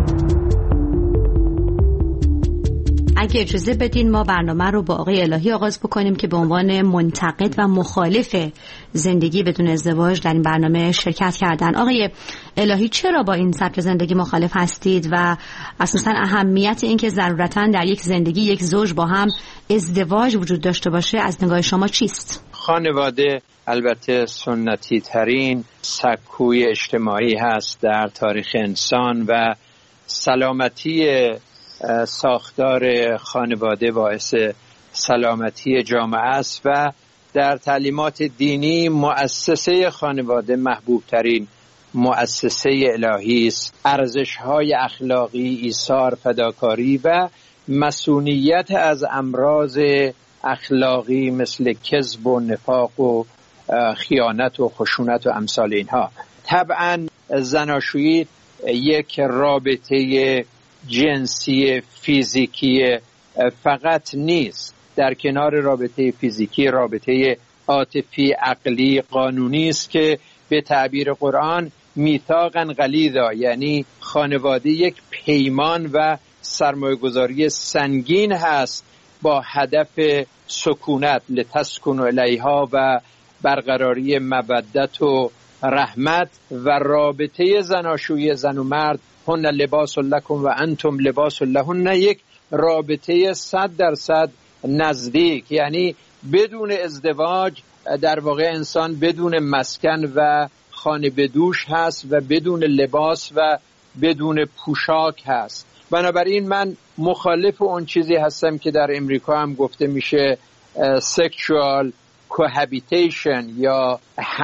اگه اجازه بدین ما برنامه رو با آقای الهی آغاز بکنیم که به عنوان منتقد و مخالف زندگی بدون ازدواج در این برنامه شرکت کردن. آقای الهی، چرا با این سبک زندگی مخالف هستید و اساساً اهمیت این که ضرورتاً در یک زندگی یک زوج با هم ازدواج وجود داشته باشه از نگاه شما چیست؟
خانواده البته سنتی ترین سکوی اجتماعی هست در تاریخ انسان و سلامتی ساختار خانواده باعث سلامتی جامعه است و در تعلیمات دینی مؤسسه خانواده محبوب ترین مؤسسه الهی است. ارزش‌های اخلاقی، ایثار، فداکاری و مسئولیت از امراض اخلاقی مثل کذب و نفاق و خیانت و خشونت و امثال اینها. طبعا زناشویی یک رابطه جنسی فیزیکی فقط نیست. در کنار رابطه فیزیکی رابطه عاطفی، عقلی، قانونی است که به تعبیر قرآن میثاقا غلیظا، یعنی خانواده یک پیمان و سرمایه‌گذاری سنگین هست با هدف سکونت لتسکنوا الیها و برقراری مودت و رحمت و رابطه زناشویی زن و مرد هن لباس لکم و انتم لباس لهن یک رابطه 100% نزدیک، یعنی بدون ازدواج در واقع انسان بدون مسکن و خانه بدوش هست و بدون لباس و بدون پوشاک هست. بنابراین من مخالف اون چیزی هستم که در امریکا هم گفته میشه sexual cohabitation یا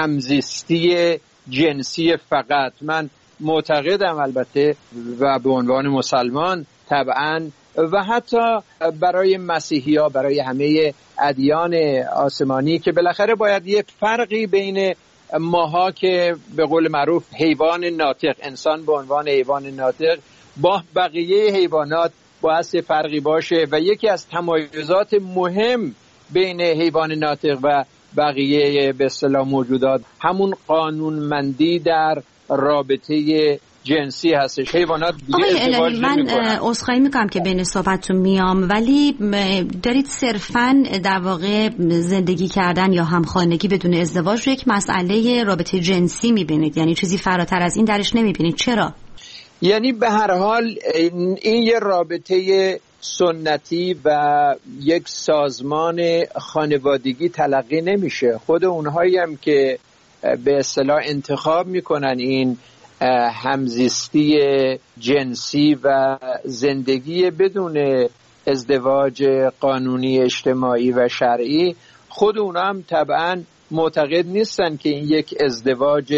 همزیستی جنسی فقط. من معتقدم البته و به عنوان مسلمان طبعا و حتی برای مسیحی‌ها، برای همه ادیان آسمانی که بالاخره باید یک فرقی بین ماها که به قول معروف حیوان ناطق، انسان به عنوان حیوان ناطق با بقیه حیوانات باید فرقی باشه و یکی از تمایزات مهم بین حیوان ناطق و بقیه به اصطلاح موجودات همون قانونمندی در رابطه جنسی هستش. حیوانات دیگه ازدواج نمی‌کنن.
من عذرخواهی میکنم که بین صحبتتون میام، ولی دارید صرفاً در واقع زندگی کردن یا همخانگی بدون ازدواج رو یک مسئله رابطه جنسی میبینید، یعنی چیزی فراتر از این درش نمیبینید. چرا؟
یعنی به هر حال این یه رابطه سنتی و یک سازمان خانوادگی تلقی نمیشه. خود اونهایی هم که به اصطلاح انتخاب میکنن این همزیستی جنسی و زندگی بدون ازدواج قانونی اجتماعی و شرعی، خود اونا هم طبعا معتقد نیستن که این یک ازدواج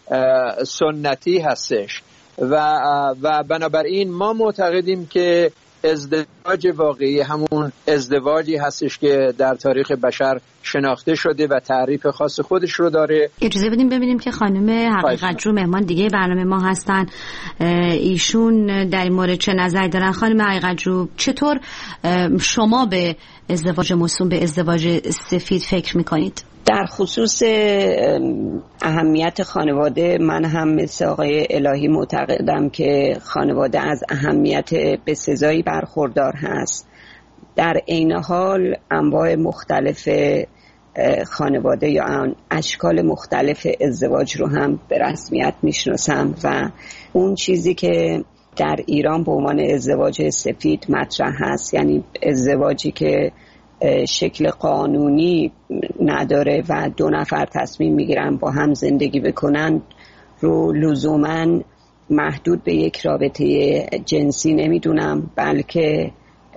سنتی هستش و بنابراین ما معتقدیم که ازدواج واقعی همون ازدواجی هستش که در تاریخ بشر شناخته شده و تعریف خاص خودش رو داره.
اجازه بدیم ببینیم که خانم حقیقت جو مهمان دیگه برنامه ما هستن، ایشون در این مورد چه نظری دارن. خانم حقیقت جو، چطور شما به ازدواج موسوم به ازدواج سفید فکر میکنید؟
در خصوص اهمیت خانواده، من هم مثل آقای الهی معتقدم که خانواده از اهمیت بسزایی برخوردار هست. در عین حال انواع مختلف خانواده یا اشکال مختلف ازدواج رو هم به رسمیت میشناسم و اون چیزی که در ایران به عنوان ازدواج سفید مطرح هست، یعنی ازدواجی که شکل قانونی نداره و 2 نفر تصمیم میگیرن با هم زندگی بکنن، رو لزوماً محدود به یک رابطه جنسی نمیدونم، بلکه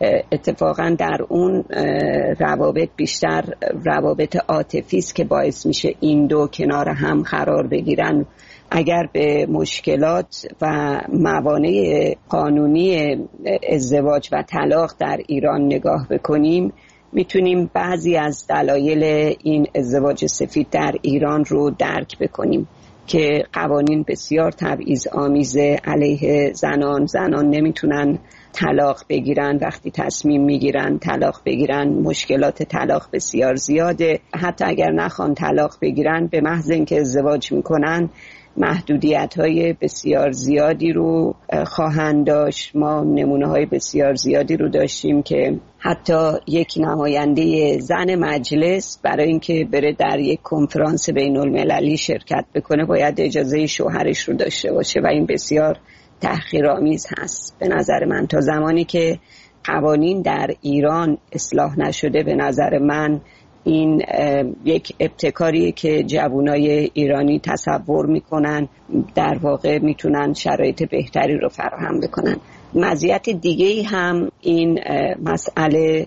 اتفاقاً در اون روابط بیشتر روابط عاطفی است که باعث میشه این دو کنار هم قرار بگیرن. اگر به مشکلات و موانع قانونی ازدواج و طلاق در ایران نگاه بکنیم، میتونیم بعضی از دلایل این ازدواج سفید در ایران رو درک بکنیم که قوانین بسیار تبعیض‌آمیز علیه زنان نمیتونن طلاق بگیرن، وقتی تصمیم میگیرن طلاق بگیرن مشکلات طلاق بسیار زیاده، حتی اگر نخوان طلاق بگیرن به محض اینکه ازدواج میکنن محدودیت‌های بسیار زیادی رو خواهند داشت. ما نمونه‌های بسیار زیادی رو داشتیم که حتی یک نماینده زن مجلس برای اینکه بره در یک کنفرانس بین‌المللی شرکت بکنه باید اجازه شوهرش رو داشته باشه و این بسیار تحقیرآمیز هست به نظر من. تا زمانی که قوانین در ایران اصلاح نشده به نظر من این یک ابتکاریه که جوانای ایرانی تصور میکنن در واقع میتونن شرایط بهتری رو فراهم بکنن. مزیت دیگه‌ای هم این مسئله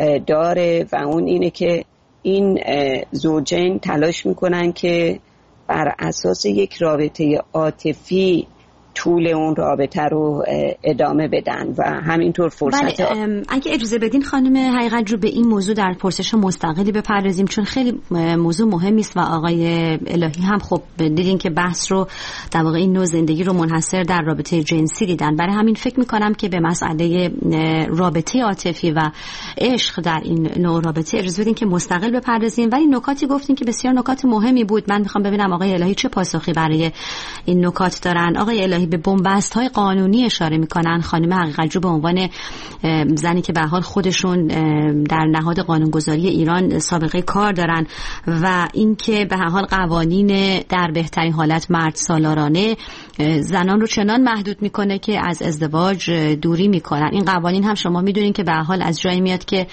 داره و اون اینه که این زوجین تلاش میکنن که بر اساس یک رابطه عاطفی طول اون رابطه رو ادامه بدن و همینطور فرصت.
اگه اجازه بدین خانم حقیقت رو به این موضوع در پرسش مستقلی بپردازیم چون خیلی موضوع مهمی است و آقای الهی هم خب دیدین که بحث رو در واقع این نوع زندگی رو منحصر در رابطه جنسی دیدن. برای همین فکر می‌کنم که به مسئله رابطه عاطفی و عشق در این نوع رابطه اجازه بدین که مستقل بپردازیم. ولی نکاتی گفتین که بسیار نکات مهمی بود. من می‌خوام ببینم آقای الهی چه پاسخی برای این نکات دارن. آقای الهی به بن‌بست‌های قانونی اشاره می‌کنن. خانم حقیقت جو به عنوان زنی که به حال خودشون در نهاد قانونگذاری ایران سابقه کار دارن و اینکه به هر حال قوانین در بهترین حالت مرد سالارانه زنان رو چنان محدود میکنه که از ازدواج دوری میکنن. این قوانین هم شما میدونین که به هر حال از جایی میاد که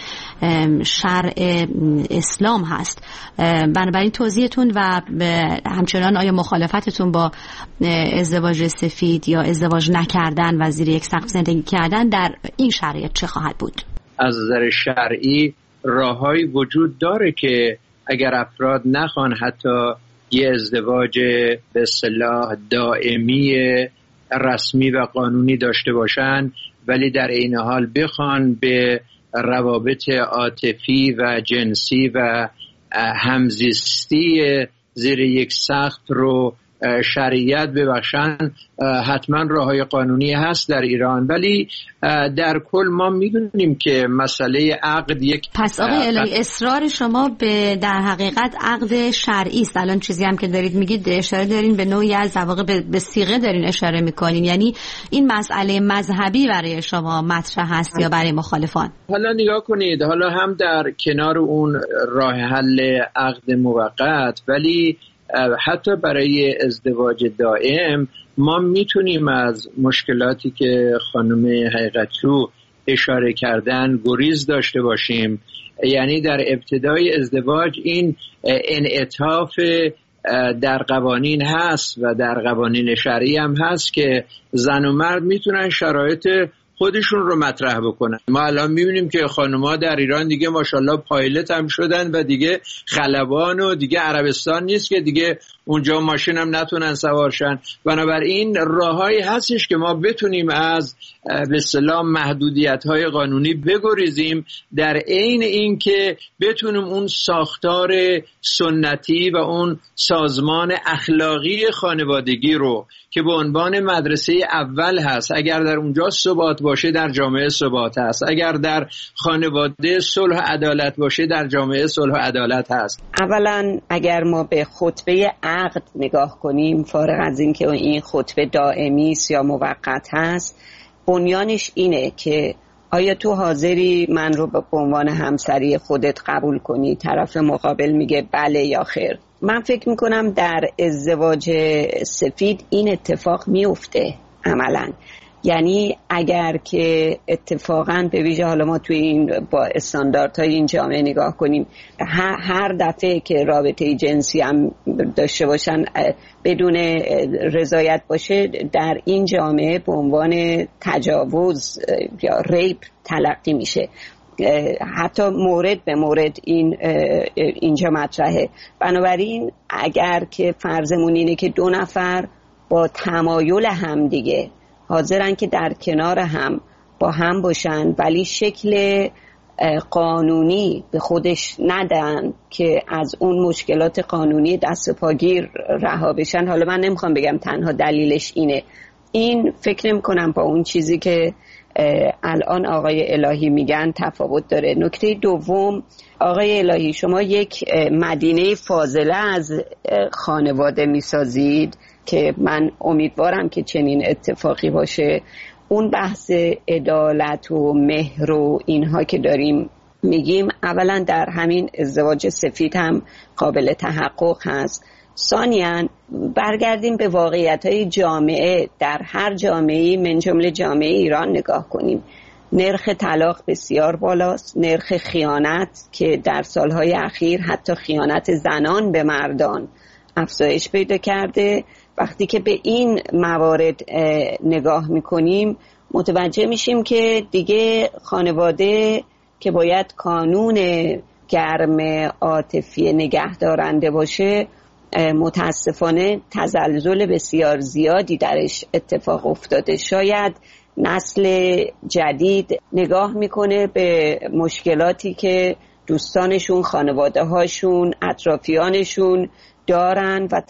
شرع اسلام هست. بنابراین توضیحتون و همچنان آیا مخالفتتون با ازدواج سفید یا ازدواج نکردن و زیر یک سقف زندگی کردن در این شرایط چه خواهد بود؟
از نظر شرعی راههایی وجود داره که اگر افراد نخوان حتی یه ازدواج به اصطلاح دائمی رسمی و قانونی داشته باشن ولی در این حال بخوان به روابط عاطفی و جنسی و همزیستی زیر یک سقف رو شریعت ببخشن، حتما راههای قانونی هست در ایران. ولی در کل ما میدونیم که مسئله عقد یک
پس آقای الهی اصرار شما به در حقیقت عقد شرعی است. الان چیزی هم که دارید میگید اشاره دارین به نوعی از در واقع به صیغه دارین اشاره میکنین، یعنی این مسئله مذهبی برای شما مطرح هست یا برای مخالفان؟
حالا نگاه کنید، حالا هم در کنار اون راه حل عقد موقت ولی حتی برای ازدواج دائم ما میتونیم از مشکلاتی که خانم حقیقت‌جو اشاره کردن گریز داشته باشیم. یعنی در ابتدای ازدواج این انعطاف در قوانین هست و در قوانین شرعی هم هست که زن و مرد میتونن شرایط خودشون رو مطرح بکنن. ما الان میبینیم که خانم‌ها در ایران دیگه ماشاءالله پایلت هم شدن و دیگه خلبان و دیگه عربستان نیست که دیگه اونجا ماشین هم نتونن سوارشن. بنابراین راههایی هستش که ما بتونیم از به اصطلاح محدودیت‌های قانونی بگریزیم، در عین این که بتونیم اون ساختار سنتی و اون سازمان اخلاقی خانوادگی رو که به عنوان مدرسه اول هست، اگر در اونجا ثبات باشه در جامعه ثبات هست، اگر در خانواده صلح و عدالت باشه در جامعه صلح و عدالت هست.
اولا اگر ما به خطبه عقد نگاه کنیم، فارغ از این که این خطبه دائمی است یا موقت هست، بنیانش اینه که آیا تو حاضری من رو به عنوان همسری خودت قبول کنی؟ طرف مقابل میگه بله یا خیر. من فکر میکنم در ازدواج سفید این اتفاق میفته عملاً. یعنی اگر که اتفاقاً به ویژه حالا ما توی این با استانداردهای این جامعه نگاه کنیم، هر دفعه که رابطه جنسی هم داشته باشن بدون رضایت باشه، در این جامعه به عنوان تجاوز یا ریپ تلقی میشه. حتی مورد به مورد اینجا مطرحه. بنابراین اگر که فرضمون اینه که دو نفر با تمایل هم دیگه حاضرن که در کنار هم با هم باشن، ولی شکل قانونی به خودش ندن که از اون مشکلات قانونی دست پاگیر رها بشن. حالا من نمیخوام بگم تنها دلیلش اینه، این فکر نمی‌کنم با اون چیزی که الان آقای الهی میگن تفاوت داره. نکته دوم، آقای الهی شما یک مدینه فاضله از خانواده میسازید که من امیدوارم که چنین اتفاقی باشه. اون بحث عدالت و مهر و اینها که داریم میگیم، اولا در همین ازدواج سفید هم قابل تحقق هست. ثانیاً برگردیم به واقعیت‌های جامعه. در هر جامعه‌ای من جمله جامعه ایران نگاه کنیم، نرخ طلاق بسیار بالاست، نرخ خیانت که در سالهای اخیر حتی خیانت زنان به مردان افزایش پیدا کرده. وقتی که به این موارد نگاه میکنیم متوجه میشیم که دیگه خانواده که باید کانون گرم عاطفی نگهدارنده باشه، متاسفانه تزلزل بسیار زیادی درش اتفاق افتاده. شاید نسل جدید نگاه میکنه به مشکلاتی که دوستانشون، خانواده هاشون، اطرافیانشون دارن و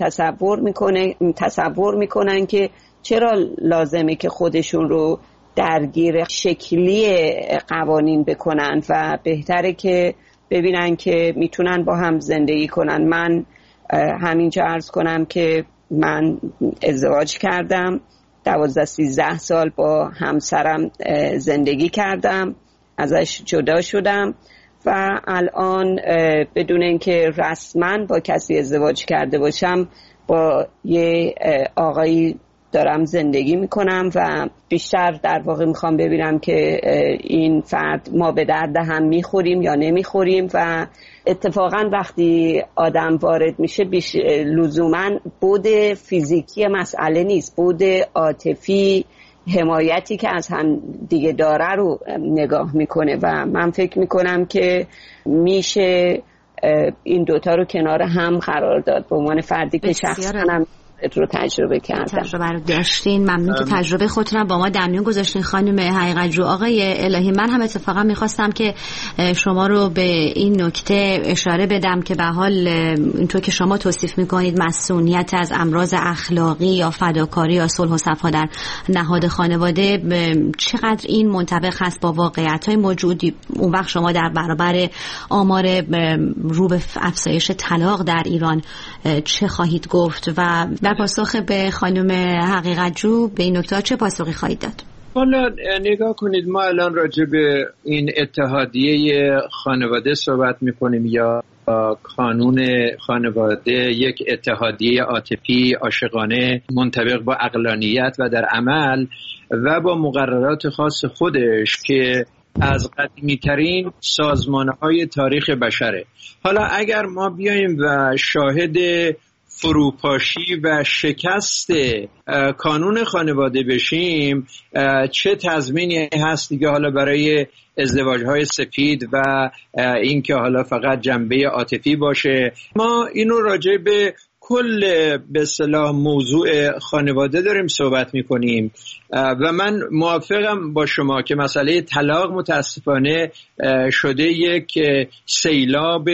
تصور میکنن که چرا لازمه که خودشون رو درگیر شکلی قوانین بکنن و بهتره که ببینن که میتونن با هم زندگی کنن. من همینجا عرض کنم که من ازدواج کردم، 12-13 سال با همسرم زندگی کردم، ازش جدا شدم و الان بدون اینکه رسما با کسی ازدواج کرده باشم با یه آقایی دارم زندگی میکنم و بیشتر در واقع میخوام ببینم که این فرد ما به درد هم میخوریم یا نمیخوریم. و اتفاقا وقتی آدم وارد میشه لزوما بود فیزیکی مسئله نیست، بود عاطفی، حمایتی که از هم دیگه داره رو نگاه میکنه و من فکر میکنم که میشه این دوتا رو کنار هم قرار داد. به عنوان فردی که شخصا هم رو تجربه کردم،
تجربه رو داشتین، ممنون که تجربه خودتون با ما در میون گذاشتین خانم حقیقت جو. آقای الهی، من هم اتفاقا میخواستم که شما رو به این نکته اشاره بدم که به حال اینطور که شما توصیف میکنید مسئولیت از امراض اخلاقی یا فداکاری یا صلح و صفا در نهاد خانواده چقدر این منطبق هست با واقعیت‌های موجودی، اون وقت شما در برابر آمار رو به افزایش طلاق در ایران چه خواهید گفت و در پاسخ به خانم حقیقت جو به این نکته چه پاسخی خواهید داد؟
حالا نگاه کنید، ما الان راجع به این اتحادیه خانواده صحبت میکنیم یا قانون خانواده، یک اتحادیه عاطفی عاشقانه منطبق با عقلانیت و در عمل و با مقررات خاص خودش که از قدیمی‌ترین سازمان‌های تاریخ بشره. حالا اگر ما بیایم و شاهد فروپاشی و شکست کانون خانواده بشیم، چه تضمینی هست دیگه حالا برای ازدواج‌های سفید و اینکه حالا فقط جنبه عاطفی باشه. ما اینو راجع به کل به اصطلاح موضوع خانواده داریم صحبت میکنیم و من موافقم با شما که مسئله طلاق متاسفانه شده یک سیلاب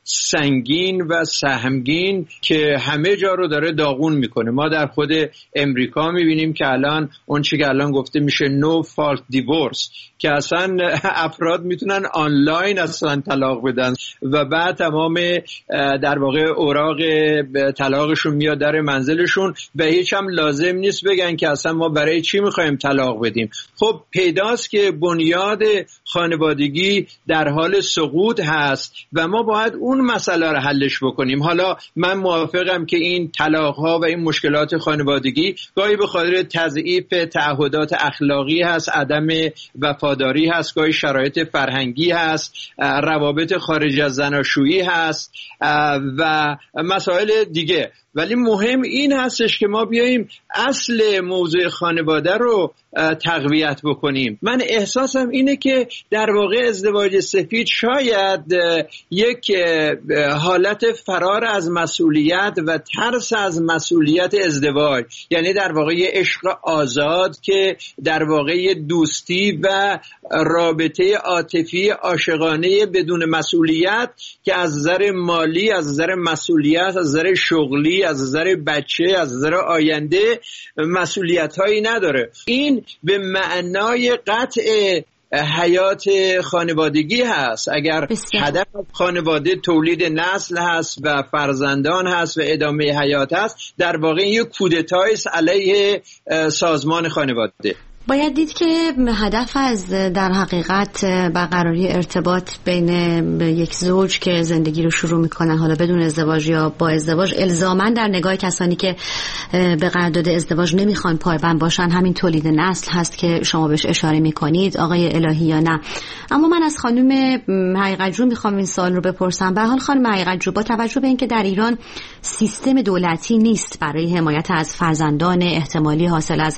سنگین و سهمگین که همه جا رو داره داغون میکنه. ما در خود امریکا میبینیم که الان اون چی که الان گفته میشه no fault divorce، که اصلا افراد میتونن آنلاین اصلا طلاق بدن و بعد تمام در واقع اوراق طلاقشون میاد در منزلشون و هیچ هم لازم نیست بگن که اصلا ما برای چی میخوایم طلاق بدیم. خب پیداست که بنیاد خانوادگی در حال سقوط هست و ما باید اون مسئله رو حلش بکنیم. حالا من موافقم که این طلاق‌ها و این مشکلات خانوادگی گاهی به خاطر تضعیف تعهدات اخلاقی هست، عدم وفاداری هست، گاهی شرایط فرهنگی هست، روابط خارج از زناشویی هست و مسائل دیگه. ولی مهم این هستش که ما بیاییم اصل موضوع خانواده رو تقویت بکنیم. من احساسم اینه که در واقع ازدواج سفید شاید یک حالت فرار از مسئولیت و ترس از مسئولیت ازدواج، یعنی در واقع یه عشق آزاد که در واقع دوستی و رابطه عاطفی عاشقانه بدون مسئولیت که از نظر مالی، از نظر مسئولیت، از نظر شغلی، از نظر بچه، از نظر آینده مسئولیت هایی نداره. این به معنای قطع حیات خانوادگی هست. اگر هدف خانواده تولید نسل هست و فرزندان هست و ادامه حیات هست، در واقع یک کودتایی است علیه سازمان خانواده.
باید دید که هدف از در حقیقت برقراری ارتباط بین یک زوج که زندگی رو شروع میکنن، حالا بدون ازدواج یا با ازدواج، الزاماً در نگاه کسانی که به قرارداد ازدواج نمیخوان پایبند باشن همین تولید نسل هست که شما بهش اشاره میکنید آقای الهی یا نه. اما من از خانم حقیقت جو میخوام این سوال رو بپرسم. به حال خانم حقیقت جو، با توجه به اینکه در ایران سیستم دولتی نیست برای حمایت از فرزندان احتمالی حاصل از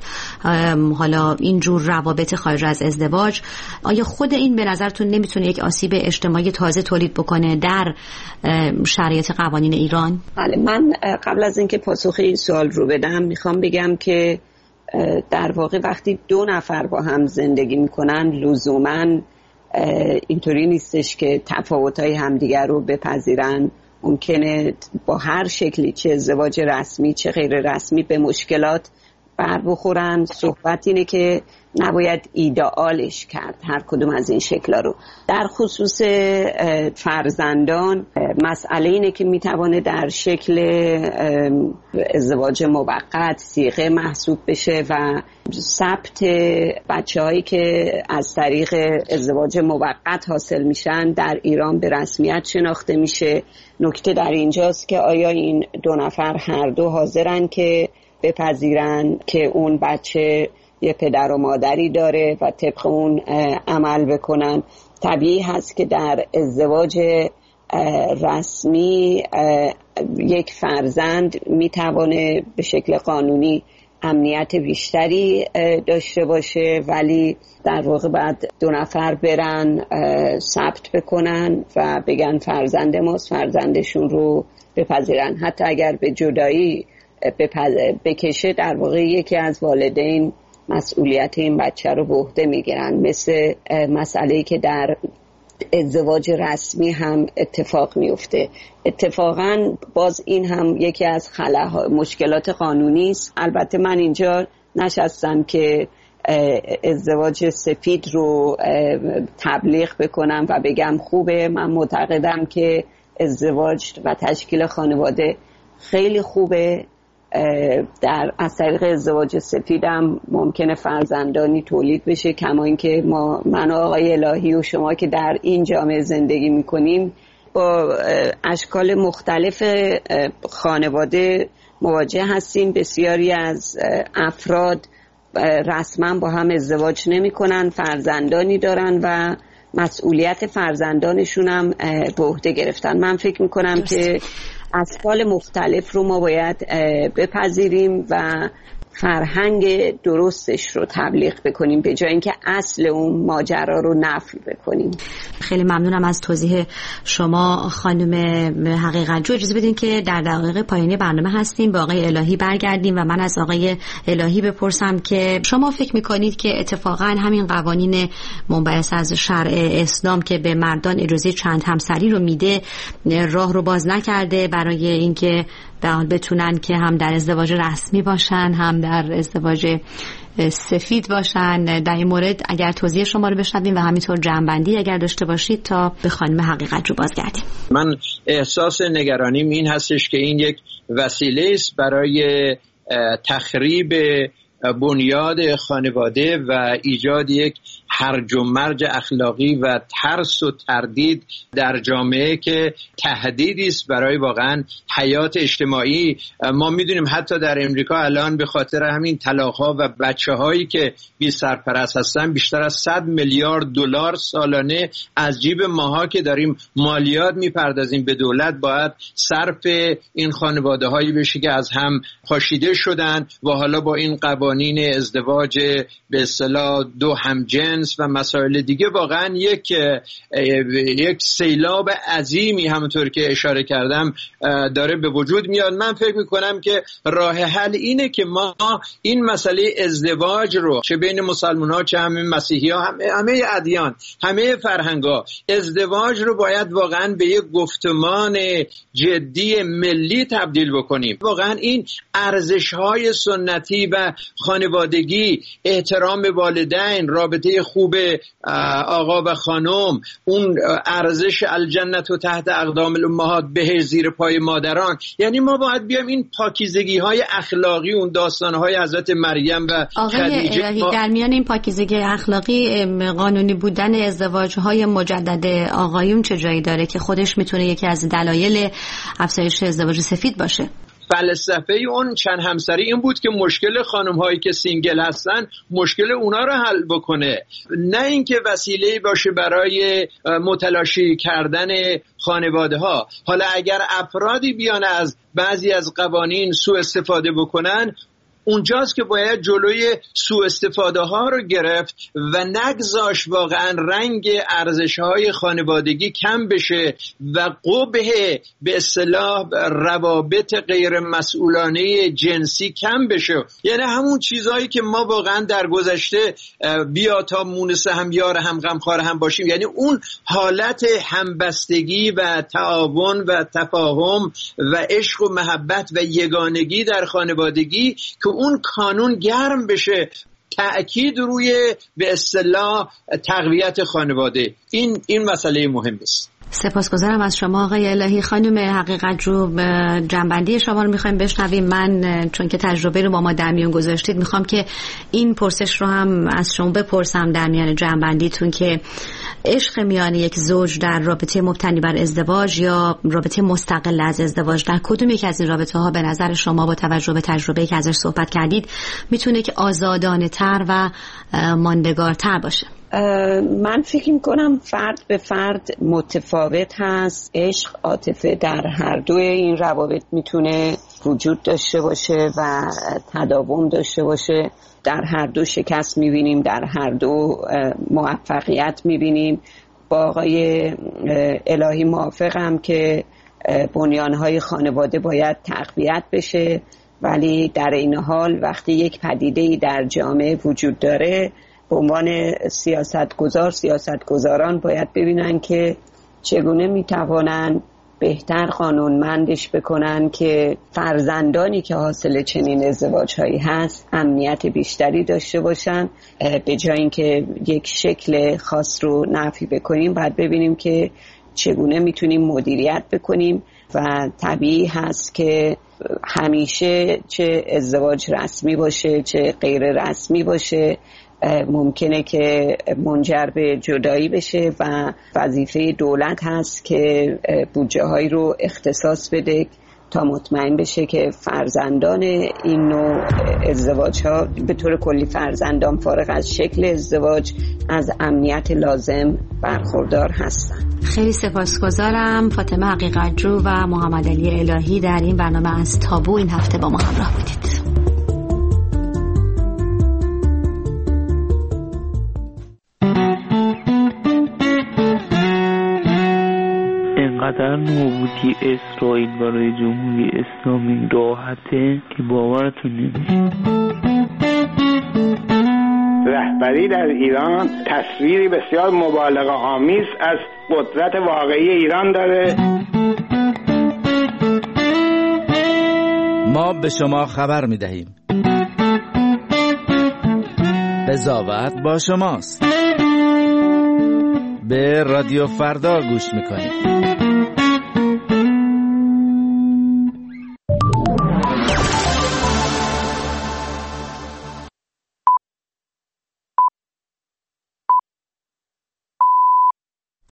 حالا اینجور روابط خارج از ازدواج، آیا خود این به نظرتون نمیتونه یک آسیب اجتماعی تازه تولید بکنه در شرایط قوانین ایران؟
بله، من قبل از اینکه پاسخ این سوال رو بدم میخوام بگم که در واقع وقتی دو نفر با هم زندگی میکنن لزوماً اینطوری نیستش که تفاوت‌های همدیگر رو بپذیرن. ممکنه با هر شکلی، چه ازدواج رسمی چه غیر رسمی، به مشکلات بر بخورن. صحبت اینه که نباید ایدئالش کرد هر کدوم از این شکل‌ها رو. در خصوص فرزندان مسئله اینه که میتوانه در شکل ازدواج موقت صیغه محسوب بشه و ثبت بچه‌هایی که از طریق ازدواج موقت حاصل میشن در ایران به رسمیت شناخته میشه. نکته در اینجاست که آیا این دو نفر هر دو حاضرن که بپذیرن که اون بچه یه پدر و مادری داره و طبق اون عمل بکنن. طبیعی هست که در ازدواج رسمی یک فرزند میتوانه به شکل قانونی امنیت بیشتری داشته باشه، ولی در واقع بعد دو نفر برن ثبت بکنن و بگن فرزند ماست، فرزندشون رو بپذیرن. حتی اگر به جدایی بکشه، در واقع یکی از والدین مسئولیت این بچه رو به عهده میگیرن، مثل مسئله‌ای که در ازدواج رسمی هم اتفاق میفته. اتفاقا باز این هم یکی از مشکلات قانونی است. البته من اینجا نشستم که ازدواج سفید رو تبلیغ بکنم و بگم خوبه. من معتقدم که ازدواج و تشکیل خانواده خیلی خوبه. از طریق ازدواج سفیدم ممکنه فرزندانی تولید بشه، کما اینکه من و آقای الهی و شما که در این جامعه زندگی میکنیم با اشکال مختلف خانواده مواجه هستیم. بسیاری از افراد رسما با هم ازدواج نمی کنن، فرزندانی دارن و مسئولیت فرزندانشون هم به عهده گرفتن. من فکر میکنم که اصل مختلف رو ما باید بپذیریم و فرهنگ درستش رو تبلیغ بکنیم به جای اینکه اصل اون ماجرا رو نفی بکنیم.
خیلی ممنونم از توضیح شما خانم حقیقت‌جو. اجازه بدین که در دقایق پایانی برنامه هستیم به آقای الهی برگردیم و من از آقای الهی بپرسم که شما فکر میکنید که اتفاقا همین قوانین منبعث از شرع اسلام که به مردان اجازه چند همسری رو میده راه رو باز نکرده برای اینکه بتونن که هم در ازدواج رسمی باشن هم در ازدواج سفید باشن؟ در این مورد اگر توضیح شما رو بشنویم و همینطور جمع‌بندی اگر داشته باشید تا به خانم حقیقت‌جو بازگردیم.
من احساس نگرانیم این هستش که این یک وسیله است برای تخریب بنیاد خانواده و ایجاد یک هرج و مرج اخلاقی و ترس و تردید در جامعه که تهدیدی است برای واقعا حیات اجتماعی. ما میدونیم حتی در امریکا الان به خاطر همین طلاق‌ها و بچه‌هایی که بی سرپرست هستن بیشتر از 100 میلیارد دلار سالانه از جیب ماها که داریم مالیات میپردازیم به دولت باید صرف این خانواده‌هایی بشه که از هم پاشیده شدن و حالا با این قوانین ازدواج به اصطلاح دو همجنس و مسائل دیگه واقعا یک سیلاب عظیمی همونطور که اشاره کردم داره به وجود میاد. من فکر میکنم که راه حل اینه که ما این مسئله ازدواج رو چه بین مسلمان ها چه همه مسیحی ها همه ادیان همه فرهنگ ها ازدواج رو باید واقعا به یک گفتمان جدی ملی تبدیل بکنیم. واقعا این ارزش های سنتی و خانوادگی، احترام والدین، رابطه خوب آقا و خانم، اون ارزش الجنت و تحت اقدام الامهات، بهشت زیر پای مادران، یعنی ما باید بیایم این پاکیزگی های اخلاقی اون داستان های حضرت مریم و
خدیجه در میان این پاکیزگی اخلاقی قانونی بودن ازدواج های مجدد آقایون چه جایی داره که خودش میتونه یکی از دلایل افزایش ازدواج سفید باشه؟
فلسفه اون چند همسری این بود که مشکل خانم هایی که سینگل هستن مشکل اونا رو حل بکنه، نه اینکه وسیله باشه برای متلاشی کردن خانواده ها. حالا اگر افرادی بیان از بعضی از قوانین سوء استفاده بکنن اونجاست که باید جلوی سوء استفاده ها رو گرفت و نگذاش واقعا رنگ ارزش های خانوادگی کم بشه و قبح به اصطلاح روابط غیر مسئولانه جنسی کم بشه. یعنی همون چیزهایی که ما واقعا در گذشته بیا تا مونس هم یار هم غمخوار هم باشیم، یعنی اون حالت همبستگی و تعاون و تفاهم و عشق و محبت و یگانگی در خانوادگی که اون کانون گرم بشه، تأکید روی به اصطلاح تقویت خانواده. این مسئله مهم است.
سپاسگزارم از شما آقای الهی. خانم حقیقت‌جو جنبندی شما رو میخوایم بشنویم. من چون که تجربه رو با ما در میون گذاشتید میخوام که این پرسش رو هم از شما بپرسم در میان جنبندیتون که عشق میان یک زوج در رابطه مبتنی بر ازدواج یا رابطه مستقل از ازدواج در کدوم یک از این رابطه ها به نظر شما با توجه به تجربه‌ای که ازش صحبت کردید میتونه که آزادانه تر و ماندگارتر باشه؟
من فکر میکنم فرد به فرد متفاوت هست. عشق، عاطفه در هر دوی این روابط میتونه وجود داشته باشه و تداوم داشته باشه. در هر دو شکست میبینیم، در هر دو موفقیت میبینیم. با آقای الهی موافقم که بنیانهای خانواده باید تقویت بشه، ولی در این حال وقتی یک پدیده‌ای در جامعه وجود داره به عنوان سیاستگزاران باید ببینن که چگونه میتوانن بهتر قانونمندش بکنن که فرزندانی که حاصل چنین ازدواج‌هایی هست امنیت بیشتری داشته باشن. به جای اینکه یک شکل خاص رو نفی بکنیم باید ببینیم که چگونه میتونیم مدیریت بکنیم و طبیعی هست که همیشه چه ازدواج رسمی باشه چه غیر رسمی باشه ممکنه که منجر به جدایی بشه و وظیفه دولت هست که بودجه هایی رو اختصاص بده تا مطمئن بشه که فرزندان این نوع ازدواج‌ها به طور کلی فرزندان فارغ از شکل ازدواج از امنیت لازم برخوردار هستند.
خیلی سپاسگزارم. فاطمه حقیقت‌جو و محمد علی الهی در این برنامه از تابو این هفته با ما همراه بودید.
اینقدر نابودی اسرائیل برای جمهوری اسلامی راحته که باورتون نمیشه.
رهبری در ایران تصویری بسیار مبالغه آمیز از قدرت واقعی ایران داره.
ما به شما خبر میدهیم. قضاوت با شماست. به رادیو فردا گوش میکنید.